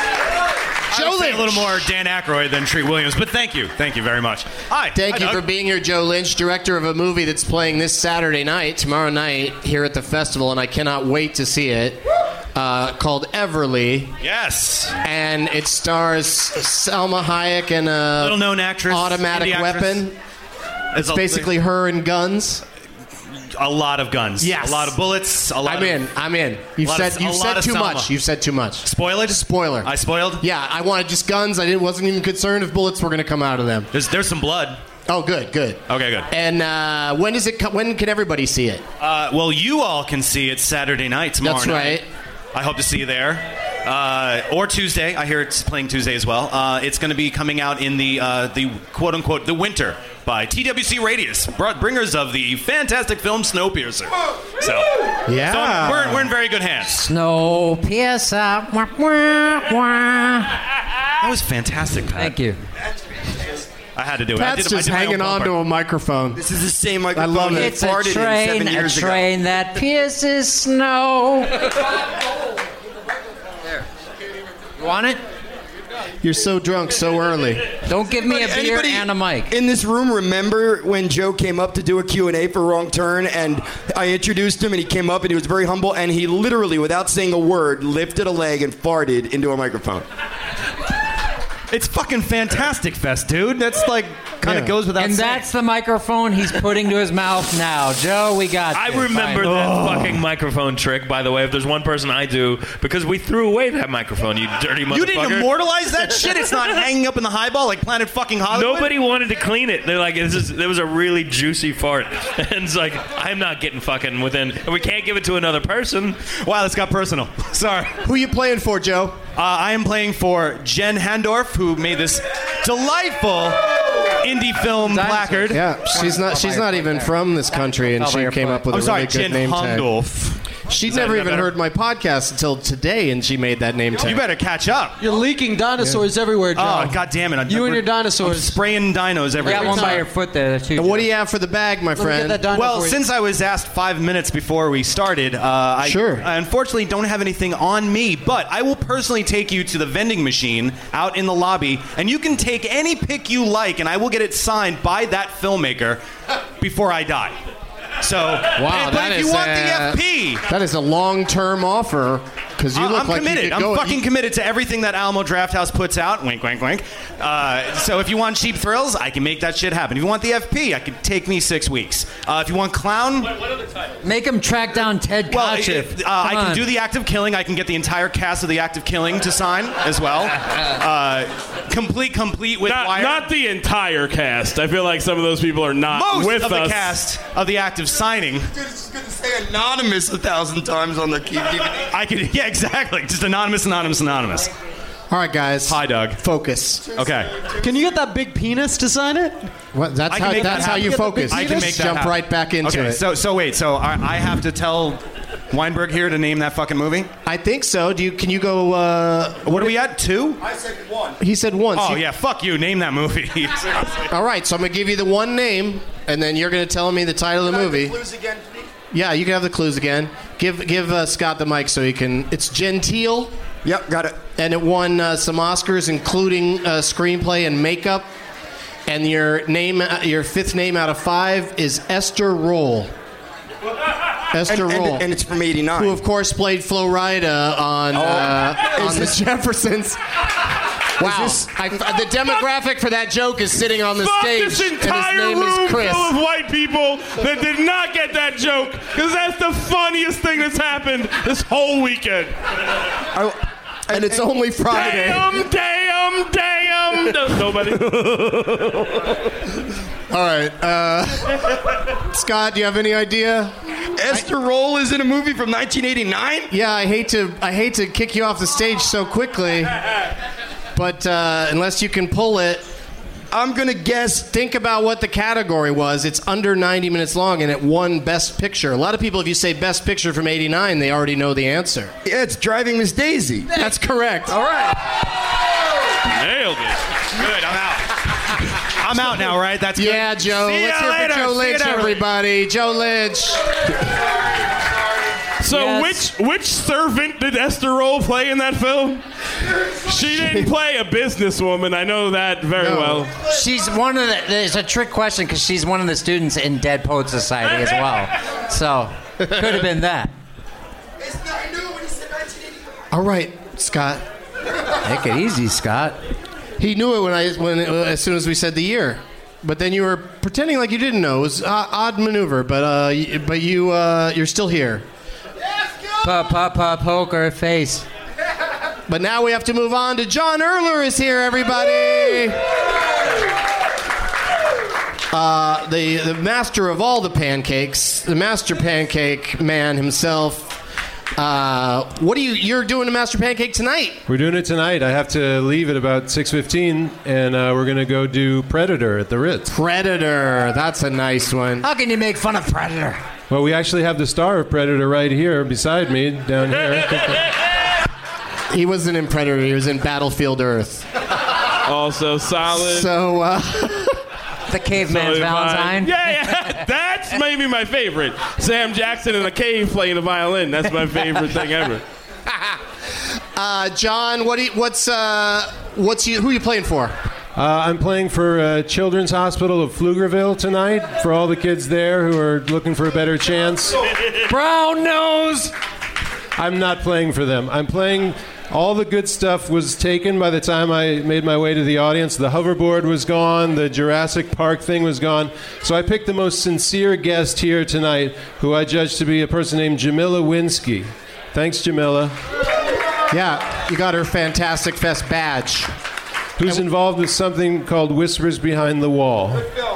Speaker 12: Joe Lynch. A little more Dan Aykroyd than Treat Williams, but thank you very much. Hi.
Speaker 5: Thank you for being here, Joe Lynch, director of a movie that's playing this Saturday night, tomorrow night, here at the festival, and I cannot wait to see it. Called Everly.
Speaker 12: Yes.
Speaker 5: And it stars Salma Hayek and a
Speaker 12: little-known actress,
Speaker 5: automatic weapon. It's basically her and guns.
Speaker 12: A lot of guns.
Speaker 5: Yes.
Speaker 12: A lot of bullets.
Speaker 5: I'm in. You've said too much. You've said too much.
Speaker 12: Spoil it?
Speaker 5: Spoiler.
Speaker 12: I spoiled?
Speaker 5: Yeah, I wanted just guns. I wasn't even concerned if bullets were going to come out of them.
Speaker 12: There's some blood.
Speaker 5: Oh, good. Okay, good.
Speaker 12: And
Speaker 5: when does it come? When can everybody see it?
Speaker 12: Well, you all can see it Saturday night, tomorrow night.
Speaker 5: That's right.
Speaker 12: I hope to see you there. or Tuesday. I hear it's playing Tuesday as well. It's going to be coming out in the quote unquote the winter by TWC Radius, bringers of the fantastic film Snowpiercer. So
Speaker 5: yeah,
Speaker 12: so we're in very good hands.
Speaker 7: Snowpiercer. Wah, wah, wah.
Speaker 12: That was fantastic, Pat.
Speaker 7: Thank you.
Speaker 12: I had to do it.
Speaker 5: Pat's just hanging on to a microphone.
Speaker 8: This is the same microphone.
Speaker 5: I love it.
Speaker 7: It's a train that pierces snow. There. You want it?
Speaker 5: You're so drunk so early.
Speaker 7: Don't give me a beer
Speaker 8: Anybody
Speaker 7: and a mic.
Speaker 8: in this room remember when Joe came up to do a Q&A for Wrong Turn, and I introduced him, and he came up, and he was very humble, and he literally, without saying a word, lifted a leg and farted into a microphone.
Speaker 12: It's fucking fantastic fest, dude. That's like kind of goes without
Speaker 7: and
Speaker 12: saying.
Speaker 7: that's the microphone he's putting to his mouth now. Joe, we got
Speaker 11: I
Speaker 7: you.
Speaker 11: remember
Speaker 7: Fine.
Speaker 11: that fucking microphone trick, by the way. If there's one person I do, because we threw away that microphone, you dirty motherfucker.
Speaker 12: You didn't immortalize that shit? It's not hanging up in the highball like Planet fucking Hollywood?
Speaker 11: Nobody wanted to clean it. They're like, there was a really juicy fart. And it's like, I'm not getting fucking within. We can't give it to another person.
Speaker 12: Wow, this got personal. Sorry.
Speaker 5: Who you playing for, Joe?
Speaker 12: I am playing for Jen Handorf, who made this delightful indie film placard.
Speaker 5: Yeah, she's not even from this country, and she came up with a really good
Speaker 12: Jen
Speaker 5: name tag.
Speaker 12: Handorf.
Speaker 5: She'd never even heard my podcast until today, and she made that name tag.
Speaker 12: You better catch up.
Speaker 10: You're leaking dinosaurs everywhere, Joe.
Speaker 12: Oh, God damn it.
Speaker 10: You and your
Speaker 12: I'm
Speaker 10: dinosaurs.
Speaker 12: spraying dinos
Speaker 7: You
Speaker 12: everywhere.
Speaker 7: got one by your foot there, too.
Speaker 5: And what do you have for the bag, my
Speaker 10: Let me
Speaker 5: friend?
Speaker 10: get that dino
Speaker 12: Well,
Speaker 10: for you.
Speaker 12: since I was asked 5 minutes before we started, I unfortunately don't have anything on me, but I will personally take you to the vending machine out in the lobby, and you can take any pick you like, and I will get it signed by that filmmaker before I die. So,
Speaker 5: wow,
Speaker 12: but if you want the FP,
Speaker 5: that is a long-term offer. Because you look
Speaker 12: I'm
Speaker 5: like
Speaker 12: committed.
Speaker 5: you could
Speaker 12: I'm
Speaker 5: go.
Speaker 12: fucking committed to everything that Alamo Drafthouse puts out. Wink, wink, wink. So if you want cheap thrills, I can make that shit happen. If you want the FP, I could take me 6 weeks. If you want clown,
Speaker 7: make him track down Ted Kotcheff.
Speaker 12: I can do the act of killing. I can get the entire cast of the act of killing to sign as well. Complete with wire.
Speaker 6: Not the entire cast. I feel like some of those people are not
Speaker 12: Most
Speaker 6: with
Speaker 12: of
Speaker 6: us.
Speaker 12: the cast of the act of signing.
Speaker 8: Dude, it's going to say anonymous 1,000 times on the DVD.
Speaker 12: I could, yeah, exactly. Just anonymous.
Speaker 5: All right, guys.
Speaker 12: Hi, Doug.
Speaker 5: Focus.
Speaker 12: Okay.
Speaker 10: Can you get that big penis to sign it?
Speaker 5: What? That's how you focus.
Speaker 12: I can make that
Speaker 5: jump
Speaker 12: happen.
Speaker 5: right back into
Speaker 12: okay,
Speaker 5: it.
Speaker 12: So wait. So I have to tell Weinberg here to name that fucking movie?
Speaker 5: I think so. Can you go?
Speaker 12: What are we at? 2?
Speaker 8: I said 1.
Speaker 5: He said 1.
Speaker 12: Oh yeah, fuck you. Name that movie.
Speaker 5: All right, so I'm gonna give you the one name, and then you're gonna tell me the title of the movie.
Speaker 8: Clues again, please.
Speaker 5: Yeah, you can have the clues again. Give Scott the mic so he can. It's Gentile.
Speaker 8: Yep, got it.
Speaker 5: And it won some Oscars, including screenplay and makeup. And your fifth name out of 5 is Esther Roll. Esther Roll.
Speaker 8: And it's from 89.
Speaker 5: Who, of course, played Flo Rida on The Jeffersons. Wow. The demographic for that joke is sitting on the stage.
Speaker 6: This entire
Speaker 5: and his name
Speaker 6: room
Speaker 5: is Chris.
Speaker 6: full of white people that did not get that joke, because that's the funniest thing that's happened this whole weekend.
Speaker 5: And it's only Friday.
Speaker 6: Damn. Nobody.
Speaker 5: All right. Scott, do you have any idea?
Speaker 8: Esther Roll is in a movie from 1989?
Speaker 5: Yeah, I hate to kick you off the stage so quickly. But unless you can pull it,
Speaker 8: I'm going to guess.
Speaker 5: Think about what the category was. It's under 90 minutes long, and it won Best Picture. A lot of people, if you say Best Picture from 89, they already know the answer.
Speaker 8: Yeah, it's Driving Miss Daisy.
Speaker 5: That's correct.
Speaker 8: All right.
Speaker 6: Nailed it.
Speaker 12: Good, I'm out. I'm out now, right? That's good.
Speaker 5: Yeah, Joe.
Speaker 12: See
Speaker 5: Let's
Speaker 12: ya
Speaker 5: hear
Speaker 12: later.
Speaker 5: for Joe
Speaker 12: See
Speaker 5: Lynch,
Speaker 12: you later.
Speaker 5: everybody. Joe Lynch.
Speaker 6: So
Speaker 7: Yes.
Speaker 6: which servant did Esther Roll play in that film? She didn't play a businesswoman. I know that very well.
Speaker 7: She's one of the. It's a trick question because she's one of the students in Dead Poet Society as well. So could have been that.
Speaker 5: All right, Scott.
Speaker 7: Take it easy, Scott.
Speaker 5: He knew it as soon as we said the year. But then you were pretending like you didn't know. It was odd maneuver, but you're still here.
Speaker 7: Poker face.
Speaker 5: But now we have to move on to John Erler is here, everybody. The master of all the pancakes, the master pancake man himself, What are you're doing to Master Pancake tonight?
Speaker 13: We're doing it tonight. I have to leave at about 6:15, and we're going to go do Predator at the Ritz.
Speaker 5: Predator. That's a nice one.
Speaker 7: How can you make fun of Predator?
Speaker 13: Well, we actually have the star of Predator right here beside me, down here.
Speaker 5: He wasn't in Predator. He was in Battlefield Earth.
Speaker 6: Also solid.
Speaker 5: So,
Speaker 7: the caveman's Valentine.
Speaker 6: Yeah, that's maybe my favorite. Sam Jackson in a cave playing a violin. That's my favorite thing ever.
Speaker 5: John, who are you playing for?
Speaker 13: I'm playing for Children's Hospital of Pflugerville tonight for all the kids there who are looking for a better chance.
Speaker 7: Brown nose!
Speaker 13: I'm not playing for them. I'm playing... All the good stuff was taken by the time I made my way to the audience. The hoverboard was gone. The Jurassic Park thing was gone. So I picked the most sincere guest here tonight, who I judged to be a person named Jamila Winsky. Thanks, Jamila.
Speaker 5: Yeah, you got her Fantastic Fest badge.
Speaker 13: Who's involved with something called Whispers Behind the Wall.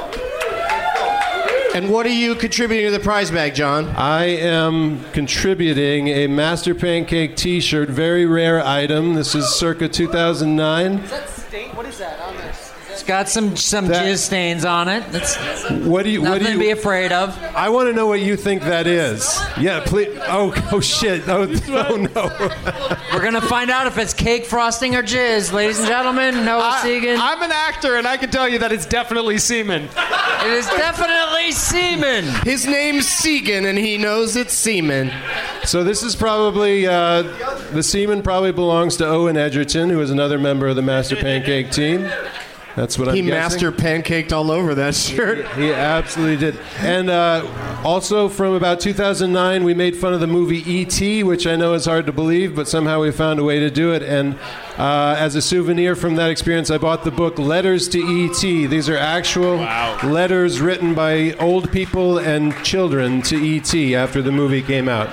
Speaker 5: And what are you contributing to the prize bag, John?
Speaker 13: I am contributing a Master Pancake t-shirt, very rare item. This is circa 2009.
Speaker 7: Is that stain? What is that on this? It's got some jizz stains on it. That's
Speaker 13: what do you
Speaker 7: to be afraid of.
Speaker 13: I want to know what you think that is. Yeah, please. Oh shit. Oh no.
Speaker 7: We're going to find out if it's cake frosting or jizz. Ladies and gentlemen, Noah Segan.
Speaker 10: I'm an actor, and I can tell you that it's definitely semen.
Speaker 7: It is definitely semen.
Speaker 5: His name's Segan, and he knows it's semen.
Speaker 13: So this is probably, the semen probably belongs to Owen Edgerton, who is another member of the Master Pancake team. That's what I'm guessing.
Speaker 5: He master pancaked all over that shirt.
Speaker 13: He absolutely did. And also from about 2009, we made fun of the movie E.T., which I know is hard to believe, but somehow we found a way to do it. And as a souvenir from that experience, I bought the book Letters to E.T. These are actual letters written by old people and children to E.T. after the movie came out.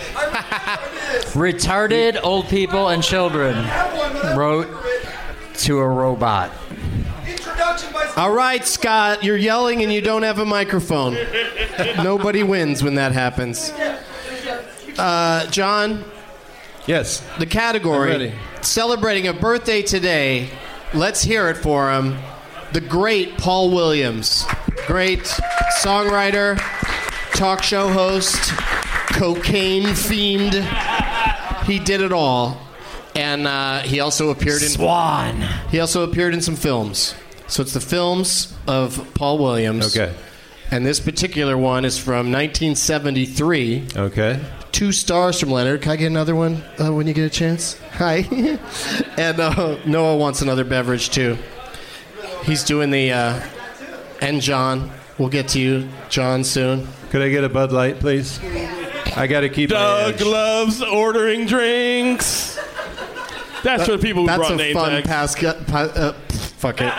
Speaker 7: Retarded old people and children wrote to a robot.
Speaker 5: All right, Scott, you're yelling and you don't have a microphone. Nobody wins when that happens. John?
Speaker 13: Yes.
Speaker 5: The category,
Speaker 13: I'm ready.
Speaker 5: Celebrating a birthday today. Let's hear it for him. The great Paul Williams. Great songwriter, talk show host, cocaine fiend. He did it all. And he also appeared in...
Speaker 7: Swan.
Speaker 5: He also appeared in some films. So it's the films of Paul Williams.
Speaker 13: Okay.
Speaker 5: And this particular one is from 1973.
Speaker 13: Okay.
Speaker 5: 2 stars from Leonard. Can I get another one when you get a chance? Hi. And Noah wants another beverage, too. He's doing the... and John. We'll get to you, John, soon.
Speaker 13: Could I get a Bud Light, please? I got to keep
Speaker 6: Doug loves ordering drinks. That's for the people who brought name tags.
Speaker 5: That's a fun pass... fuck it.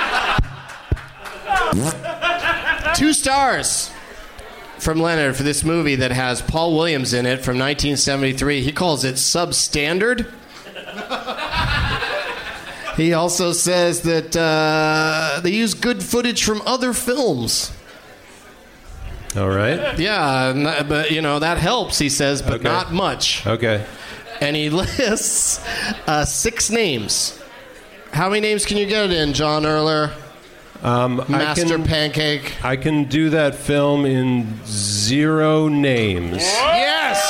Speaker 5: 2 stars from Leonard for this movie that has Paul Williams in it from 1973. He calls it substandard. He also says that they use good footage from other films.
Speaker 13: All right.
Speaker 5: Yeah, but that helps, he says, but not much.
Speaker 13: Okay.
Speaker 5: And he lists 6 names. How many names can you get it in, John Erler? Master Pancake.
Speaker 13: I can do that film in 0 names.
Speaker 5: Yes!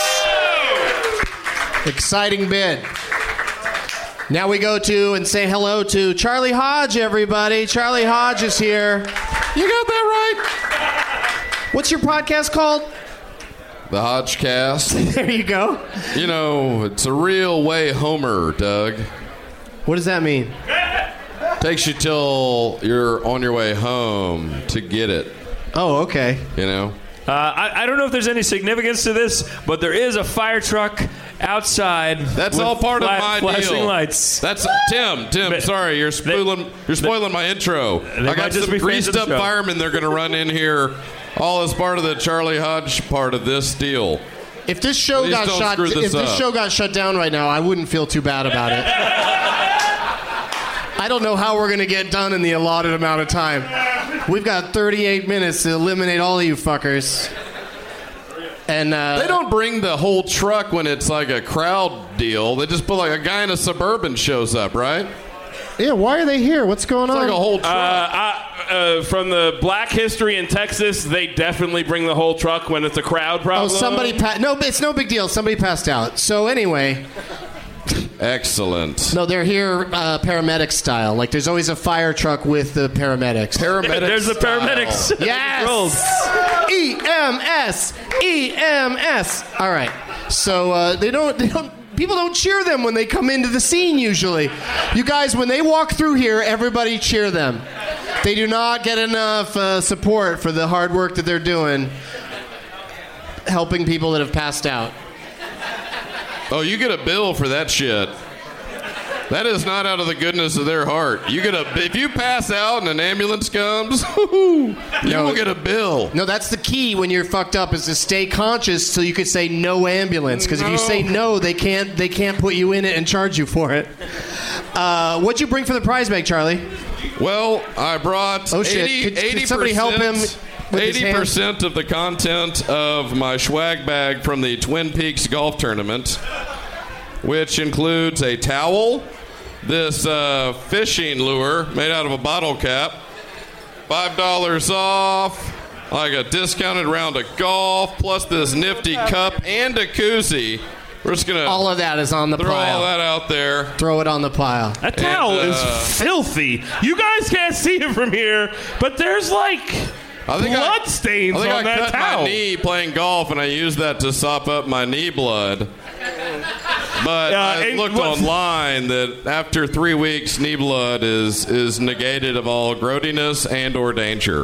Speaker 5: Exciting bid. Now we go to and say hello to Charlie Hodge, everybody. Charlie Hodge is here. You got that right. What's your podcast called?
Speaker 14: The Hodgecast.
Speaker 5: There you go.
Speaker 14: It's a real way Homer, Doug.
Speaker 5: What does that mean?
Speaker 14: Takes you till you're on your way home to get it.
Speaker 5: Oh, okay.
Speaker 11: I don't know if there's any significance to this, but there is a fire truck outside.
Speaker 14: That's all part of my
Speaker 11: flashing
Speaker 14: deal.
Speaker 11: Lights.
Speaker 14: That's Tim. Sorry, you're spoiling my intro. I got some greased up firemen. They're going to run in here, all as part of the Charlie Hodge part of this deal.
Speaker 5: If this show got shut down right now, I wouldn't feel too bad about it. I don't know how we're going to get done in the allotted amount of time. We've got 38 minutes to eliminate all of you fuckers. And
Speaker 14: they don't bring the whole truck when it's like a crowd deal. They just put like a guy in a Suburban shows up, right?
Speaker 5: Yeah, why are they here? What's going on?
Speaker 14: Like a whole truck.
Speaker 6: From the Black history in Texas, they definitely bring the whole truck when it's a crowd problem.
Speaker 5: Oh, somebody no, it's no big deal. Somebody passed out. So anyway.
Speaker 14: Excellent.
Speaker 5: No, they're here paramedic style. Like there's always a fire truck with the paramedics.
Speaker 6: There's a paramedics.
Speaker 5: Yes. EMS. All right. So they don't. People don't cheer them when they come into the scene usually. You guys, when they walk through here, everybody cheer them. They do not get enough support for the hard work that they're doing, helping people that have passed out.
Speaker 14: Oh, you get a bill for that shit. That is not out of the goodness of their heart. If you pass out and an ambulance comes, you will get a bill.
Speaker 5: No, that's the key when you're fucked up is to stay conscious so you could say no ambulance. Because if you say no, they can't put you in it and charge you for it. What'd you bring for the prize bag, Charlie?
Speaker 14: Well, I brought
Speaker 5: 80%. Somebody help him?
Speaker 14: 80% of the content of my swag bag from the Twin Peaks golf tournament, which includes a towel, this fishing lure made out of a bottle cap, $5 off, like a discounted round of golf, plus this nifty cup and a koozie. We're just gonna
Speaker 5: all of that is on the
Speaker 14: throw
Speaker 5: pile.
Speaker 14: All that out there.
Speaker 5: Throw it on the pile.
Speaker 6: That towel is filthy. You guys can't see it from here, but there's like blood stains on that towel.
Speaker 14: I cut my knee playing golf, and I used that to sop up my knee blood. But I looked online that after 3 weeks, knee blood is negated of all growdiness and or danger.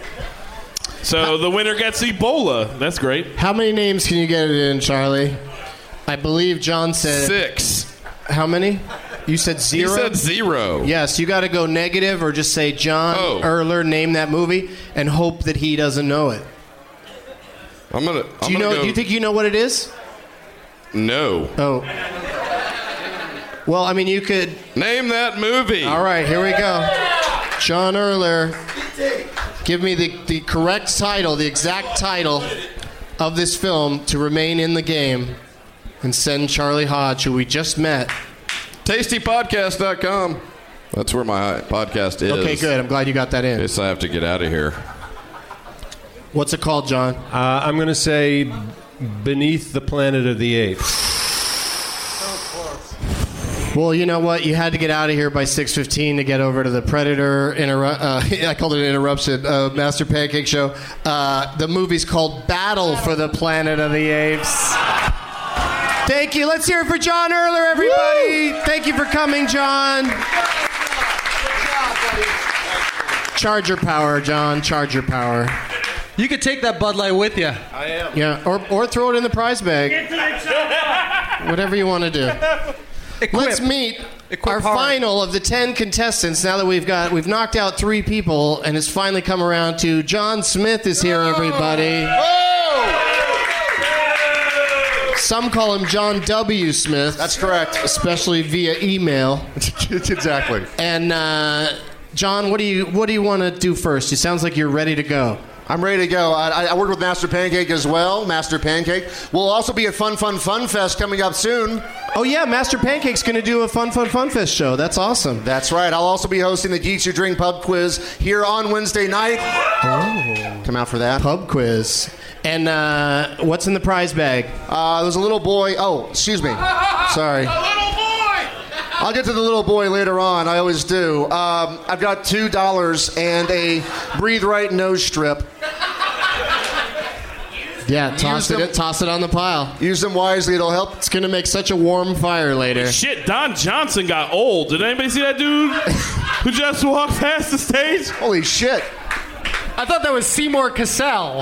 Speaker 6: So the winner gets Ebola. That's great.
Speaker 5: How many names can you get it in, Charlie? I believe John said
Speaker 14: 6.
Speaker 5: How many? You said 0?
Speaker 14: He said 0.
Speaker 5: Yes, you got to go negative or just say John Erler, name that movie, and hope that he doesn't know it.
Speaker 14: Do
Speaker 5: you think you know what it is?
Speaker 14: No.
Speaker 5: Oh. Well, I mean, you could
Speaker 14: name that movie.
Speaker 5: All right, here we go. John Erler, give me the correct title, the exact title of this film to remain in the game and send Charlie Hodge, who we just met.
Speaker 14: TastyPodcast.com. That's where my podcast is.
Speaker 5: Okay, good. I'm glad you got that in.
Speaker 14: In case I have to get out of here.
Speaker 5: What's it called, John?
Speaker 13: I'm going to say Beneath the Planet of the Apes.
Speaker 5: Well, you know what? You had to get out of here by 6:15 to get over to the Predator. I called it an interruption. Master Pancake Show. The movie's called Battle for the Planet of the Apes. Thank you. Let's hear it for John Erler, everybody. Woo! Thank you for coming, John. Charger power, John. Charger power.
Speaker 10: You could take that Bud Light with you.
Speaker 5: I am. Yeah, or throw it in the prize bag. Whatever you want to do. Let's meet our final of the 10 contestants. Now that we've knocked out 3 people, and it's finally come around to John Smith is here, everybody. Some call him John W. Smith.
Speaker 8: That's correct.
Speaker 5: Especially via email.
Speaker 8: Exactly.
Speaker 5: And John, what do you want to do first? It sounds like you're ready to go.
Speaker 8: I'm ready to go. I work with Master Pancake as well. Master Pancake. We'll also be at Fun Fest coming up soon.
Speaker 5: Oh, yeah. Master Pancake's going to do a Fun Fest show. That's awesome.
Speaker 8: That's right. I'll also be hosting the Geeks Who Drink pub quiz here on Wednesday night.
Speaker 5: Oh.
Speaker 8: Come out for that.
Speaker 5: Pub quiz. And what's in the prize bag?
Speaker 8: There's a little boy. Oh, excuse me. Sorry. I'll get to the little boy later on. I always do. I've got $2 and a Breathe Right nose strip.
Speaker 5: Yeah, toss it on the pile.
Speaker 8: Use them wisely. It'll help.
Speaker 5: It's going to make such a warm fire later.
Speaker 6: Shit, Don Johnson got old. Did anybody see that dude who just walked past the stage?
Speaker 8: Holy shit.
Speaker 10: I thought that was Seymour Cassell.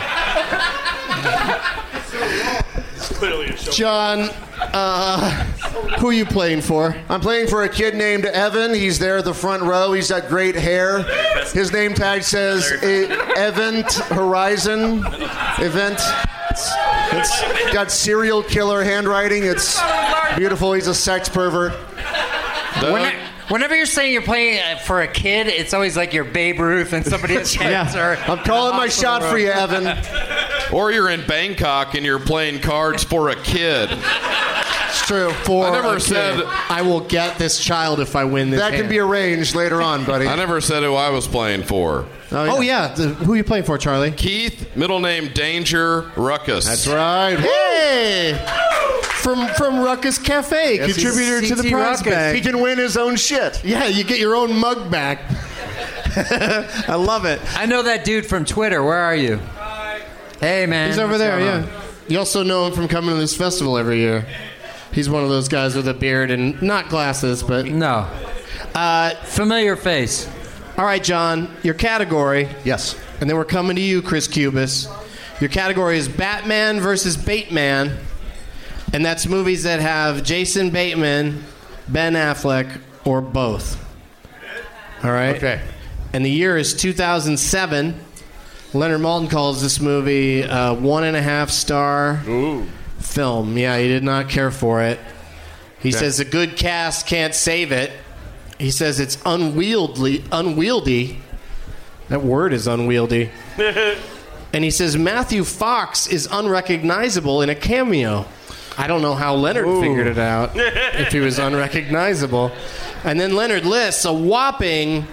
Speaker 6: Clearly a show.
Speaker 5: John, who are you playing for?
Speaker 8: I'm playing for a kid named Evan. He's there at the front row. He's got great hair. His name tag says Event Horizon. Event. It's got serial killer handwriting. It's beautiful. He's a sex pervert.
Speaker 7: Whenever you're saying you're playing for a kid, it's always like you're Babe Ruth and somebody has cancer.
Speaker 8: I'm calling my shot for you, Evan.
Speaker 14: Or you're in Bangkok and you're playing cards for a kid.
Speaker 5: It's true. For
Speaker 14: I never
Speaker 5: a
Speaker 14: said
Speaker 5: kid. I will get this child if I win this.
Speaker 15: That can be arranged later on, buddy.
Speaker 14: I never said who I was playing for.
Speaker 5: Oh yeah. Who are you playing for, Charlie?
Speaker 14: Keith, middle name Danger Ruckus.
Speaker 15: That's right.
Speaker 5: Hey! From Ruckus Cafe,
Speaker 15: Yes,
Speaker 5: contributor
Speaker 15: he's
Speaker 5: to the
Speaker 15: CT
Speaker 5: prize
Speaker 15: Ruckus.
Speaker 5: bag.
Speaker 15: He can win his own shit.
Speaker 5: Yeah, you get your own mug back. I love it.
Speaker 7: I know that dude from Twitter. Where are you? Hey, man.
Speaker 5: He's over
Speaker 7: What's
Speaker 5: there,
Speaker 7: going
Speaker 5: yeah.
Speaker 7: on?
Speaker 5: You also know him from coming to this festival every year. He's one of those guys with a beard and not glasses, but...
Speaker 7: No. Familiar face.
Speaker 5: All right, John, your category.
Speaker 15: Yes.
Speaker 5: And then we're coming to you, Chris Cubis. Your category is Batman versus Bateman. And that's movies that have Jason Bateman, Ben Affleck, or both. All right?
Speaker 15: Okay.
Speaker 5: And the year is 2007. Leonard Maltin calls this movie a 1.5 star film. Yeah, he did not care for it. He says a good cast can't save it. He says it's unwieldy. That word is unwieldy. And he says Matthew Fox is unrecognizable in a cameo. I don't know how Leonard figured it out, if he was unrecognizable. And then Leonard lists a whopping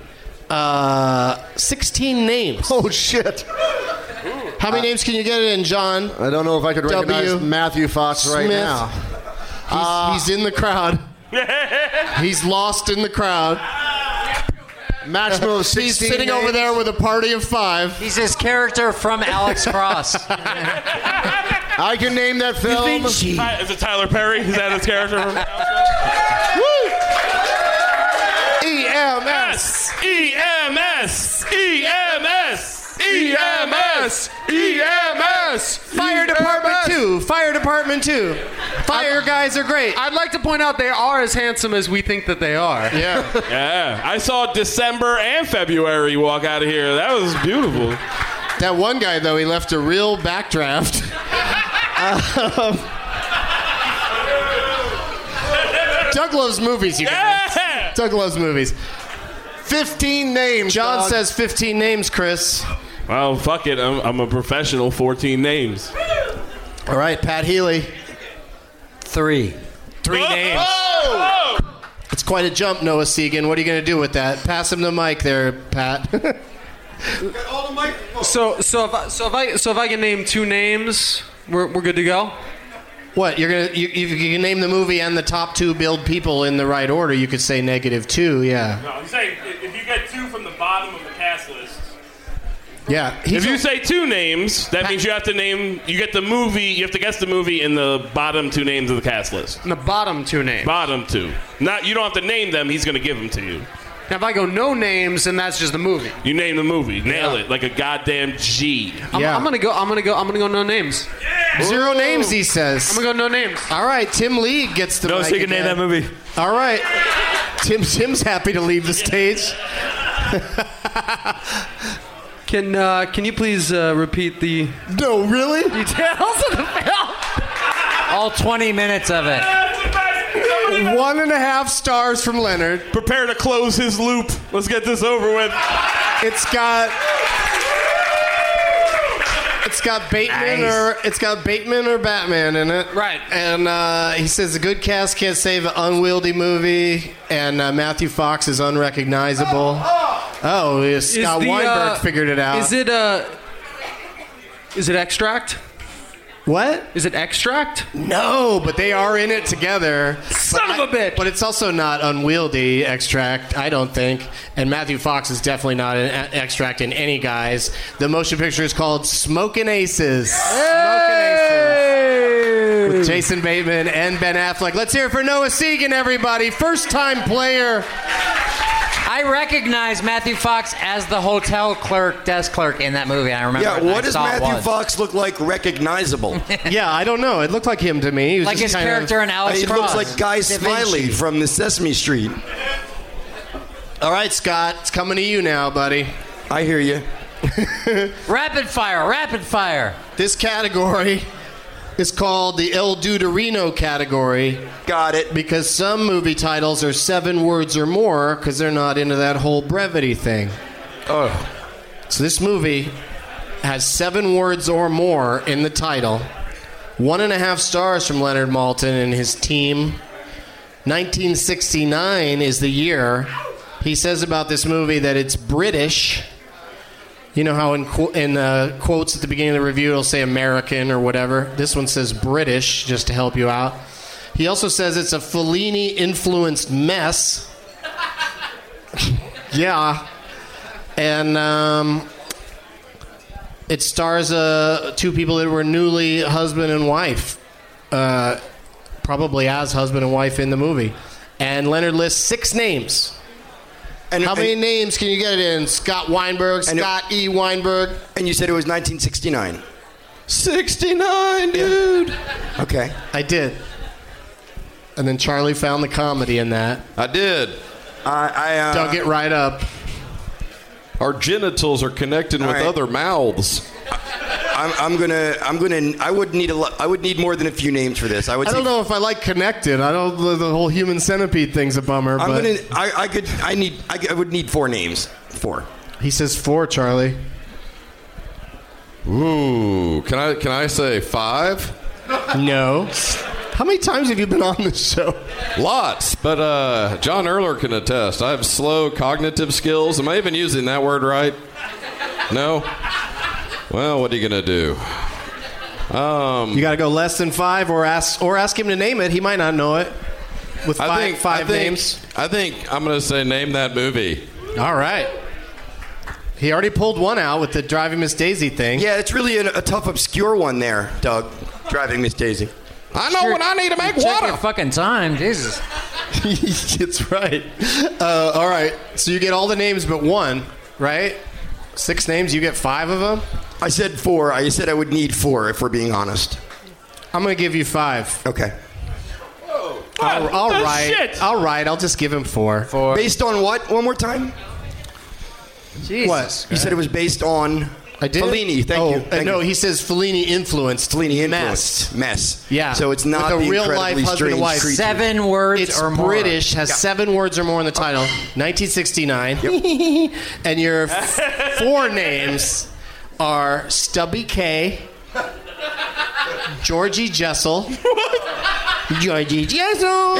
Speaker 5: 16 names.
Speaker 15: Oh, shit.
Speaker 5: How many names can you get it in, John?
Speaker 15: I don't know if I could recognize
Speaker 5: W.
Speaker 15: Matthew Fox right
Speaker 5: Smith.
Speaker 15: now.
Speaker 5: He's in the crowd. He's lost in the crowd.
Speaker 15: Maximum of 16
Speaker 5: He's sitting over there with a party of 5.
Speaker 7: He's his character from Alex Cross.
Speaker 15: I can name that film.
Speaker 6: Is it Tyler Perry? Is that his character?
Speaker 5: EMS.
Speaker 6: EMS. EMS. EMS. EMS.
Speaker 5: Fire Department 2. Fire Department 2. Fire guys are great.
Speaker 10: I'd like to point out they are as handsome as we think that they are.
Speaker 5: Yeah.
Speaker 6: Yeah. I saw December and February walk out of here. That was beautiful.
Speaker 5: That one guy, though, he left a real backdraft. Doug loves movies, you guys.
Speaker 6: Yeah.
Speaker 5: Doug loves movies.
Speaker 15: 15 names.
Speaker 5: John
Speaker 15: dog.
Speaker 5: says 15 names, Chris.
Speaker 6: Well, fuck it. I'm a professional. 14 names.
Speaker 5: All right, Pat Healy.
Speaker 7: 3.
Speaker 5: 3 names.
Speaker 6: Oh!
Speaker 5: It's quite a jump, Noah Segan. What are you going to do with that? Pass him the mic there, Pat.
Speaker 10: So if I can name 2 names, we're good to go.
Speaker 5: What you can name the movie and the top 2 billed people in the right order. You could say -2. Yeah.
Speaker 6: No, I'm saying if you get 2 from the bottom of the cast list.
Speaker 5: Yeah.
Speaker 6: If you say 2 names, that means you have to name. You get the movie. You have to guess the movie in the bottom 2 names of the cast list.
Speaker 10: In the bottom 2 names.
Speaker 6: Bottom 2. Not you don't have to name them. He's going to give them to you.
Speaker 10: Now, if I go no names, then that's just the movie.
Speaker 6: You name the movie. Nail it like a goddamn G.
Speaker 10: I'm gonna go no names.
Speaker 5: 0 names, he says.
Speaker 10: I'm gonna go no names.
Speaker 5: All right, Tim Lee gets the
Speaker 11: No,
Speaker 5: mic
Speaker 11: so you can name
Speaker 5: again.
Speaker 11: that movie.
Speaker 5: All right. Tim's happy to leave the stage.
Speaker 10: Can you please repeat the
Speaker 5: No, really?
Speaker 10: details of the film?
Speaker 7: All 20 minutes of it.
Speaker 5: 1.5 stars from Leonard.
Speaker 6: Prepare to close his loop. Let's get this over with.
Speaker 5: It's got Bateman or Batman in it.
Speaker 10: Right.
Speaker 5: And he says a good cast can't save an unwieldy movie, and Matthew Fox is unrecognizable. Oh, Scott Weinberg figured it out.
Speaker 10: Is it Extract?
Speaker 5: What?
Speaker 10: Is it Extract?
Speaker 5: No, but they are in it together.
Speaker 10: Son of a bitch!
Speaker 5: But it's also not unwieldy Extract, I don't think. And Matthew Fox is definitely not an Extract in any guise. The motion picture is called Smokin' Aces. Smokin' Aces. With Jason Bateman and Ben Affleck. Let's hear it for Noah Segan, everybody. First-time player.
Speaker 7: I recognize Matthew Fox as the hotel clerk, desk clerk in that movie. I remember.
Speaker 8: Yeah,
Speaker 7: it.
Speaker 8: what
Speaker 7: I
Speaker 8: does
Speaker 7: saw it
Speaker 8: Matthew
Speaker 7: was.
Speaker 8: Fox look like recognizable?
Speaker 5: Yeah, I don't know. It looked like him to me. He was
Speaker 7: Like
Speaker 5: just
Speaker 7: his
Speaker 5: kind
Speaker 7: character in Alex
Speaker 8: He
Speaker 7: Cross.
Speaker 8: looks like Guy
Speaker 7: Da Vinci.
Speaker 8: Smiley from the Sesame Street.
Speaker 5: All right, Scott. It's coming to you now, buddy.
Speaker 8: I hear you.
Speaker 7: Rapid fire.
Speaker 5: This category is called the El Duderino category.
Speaker 8: Got it.
Speaker 5: Because some movie titles are 7 words or more because they're not into that whole brevity thing.
Speaker 8: Oh.
Speaker 5: So this movie has 7 words or more in the title. 1.5 stars from Leonard Maltin and his team. 1969 is the year. He says about this movie that it's British. You know how in quotes at the beginning of the review it'll say American or whatever? This one says British, just to help you out. He also says it's a Fellini-influenced mess. Yeah. And it stars 2 people that were newly husband and wife. Probably as husband and wife in the movie. And Leonard lists 6 names. And how many names can you get it in? Scott Weinberg, Scott E. Weinberg.
Speaker 8: And you said it was 1969.
Speaker 5: 69, dude.
Speaker 8: Yeah. Okay.
Speaker 5: I did. And then Charlie found the comedy in that.
Speaker 14: I did.
Speaker 5: I dug it right up.
Speaker 14: Our genitals are connected with other mouths.
Speaker 8: I would need more than a few names for this. I
Speaker 5: don't know if I like connected. I don't. The whole human centipede thing's a bummer.
Speaker 8: I would need 4 names. 4.
Speaker 5: He says 4, Charlie.
Speaker 14: Ooh, can I say 5?
Speaker 5: No. How many times have you been on this show?
Speaker 14: Lots, but John Erler can attest. I have slow cognitive skills. Am I even using that word right? No? Well, what are you going to do?
Speaker 5: You got to go less than 5 or ask him to name it. He might not know it. With five names.
Speaker 14: I think I'm going to say name that movie.
Speaker 5: All right. He already pulled one out with the Driving Miss Daisy thing.
Speaker 8: Yeah, it's really a tough, obscure one there, Doug. Driving Miss Daisy.
Speaker 14: I know when I need to make
Speaker 7: check
Speaker 14: water.
Speaker 7: Your fucking time, Jesus.
Speaker 5: It's right. All right. So you get all the names but 1, right? 6 names. You get 5 of them.
Speaker 8: I said 4. I said I would need 4 if we're being honest.
Speaker 5: I'm going to give you 5.
Speaker 8: Okay.
Speaker 5: All right. All right. I'll just give him 4.
Speaker 8: Based on what? One more time.
Speaker 5: Jesus.
Speaker 8: What? You said it was based on.
Speaker 5: I did.
Speaker 8: Fellini. Thank you.
Speaker 5: No, he says Fellini influenced. Mess. Yeah.
Speaker 8: So it's not
Speaker 5: like a
Speaker 8: the
Speaker 5: real life husband and wife.
Speaker 7: 7 words
Speaker 5: it's
Speaker 7: or more.
Speaker 5: British. Has 7 words or more in the title. 1969.
Speaker 8: Yep.
Speaker 5: And your 4 names are Stubby K, Georgie Jessel. Georgie Jessel.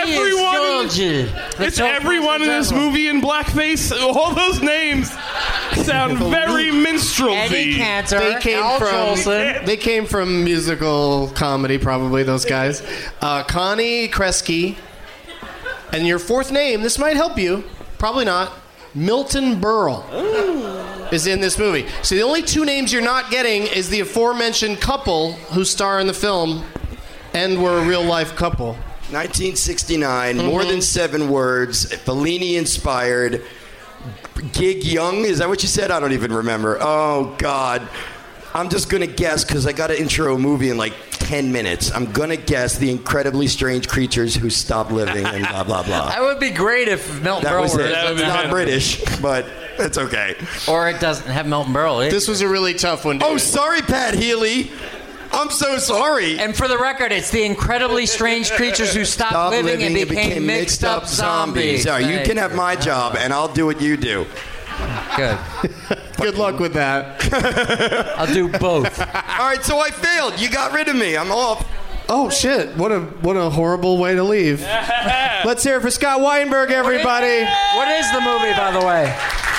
Speaker 6: It's everyone in this movie in blackface. All those names sound very minstrelsy.
Speaker 7: Eddie Cantor,
Speaker 5: They came from musical comedy, probably, those guys. Connie Kresge. And your 4th name, this might help you. Probably not. Milton Berle is in this movie. So the only 2 names you're not getting is the aforementioned couple who star in the film and were a real-life couple.
Speaker 8: 1969, more than 7 words, Fellini-inspired. Gig Young, is that what you said? I don't even remember. Oh, God. I'm just going to guess, because I got to intro a movie in like 10 minutes. I'm going to guess The Incredibly Strange Creatures Who Stopped Living and blah, blah, blah.
Speaker 7: That would be great if Milton Berle
Speaker 8: was
Speaker 7: were.
Speaker 8: it. It's not British, but it's okay.
Speaker 7: Or it doesn't have Milton Berle.
Speaker 5: This was a really tough one, dude.
Speaker 8: Oh, sorry, Pat Healy. I'm so sorry.
Speaker 7: And for the record, it's the incredibly strange creatures who stopped living and became mixed up zombies.
Speaker 8: Sorry, you can have my job, and I'll do what you do.
Speaker 7: Good.
Speaker 5: Good luck with that.
Speaker 7: I'll do both.
Speaker 8: All right, so I failed. You got rid of me. I'm off.
Speaker 5: Oh, shit. What a horrible way to leave. Let's hear it for Scott Weinberg, everybody.
Speaker 7: What is the movie, by the way?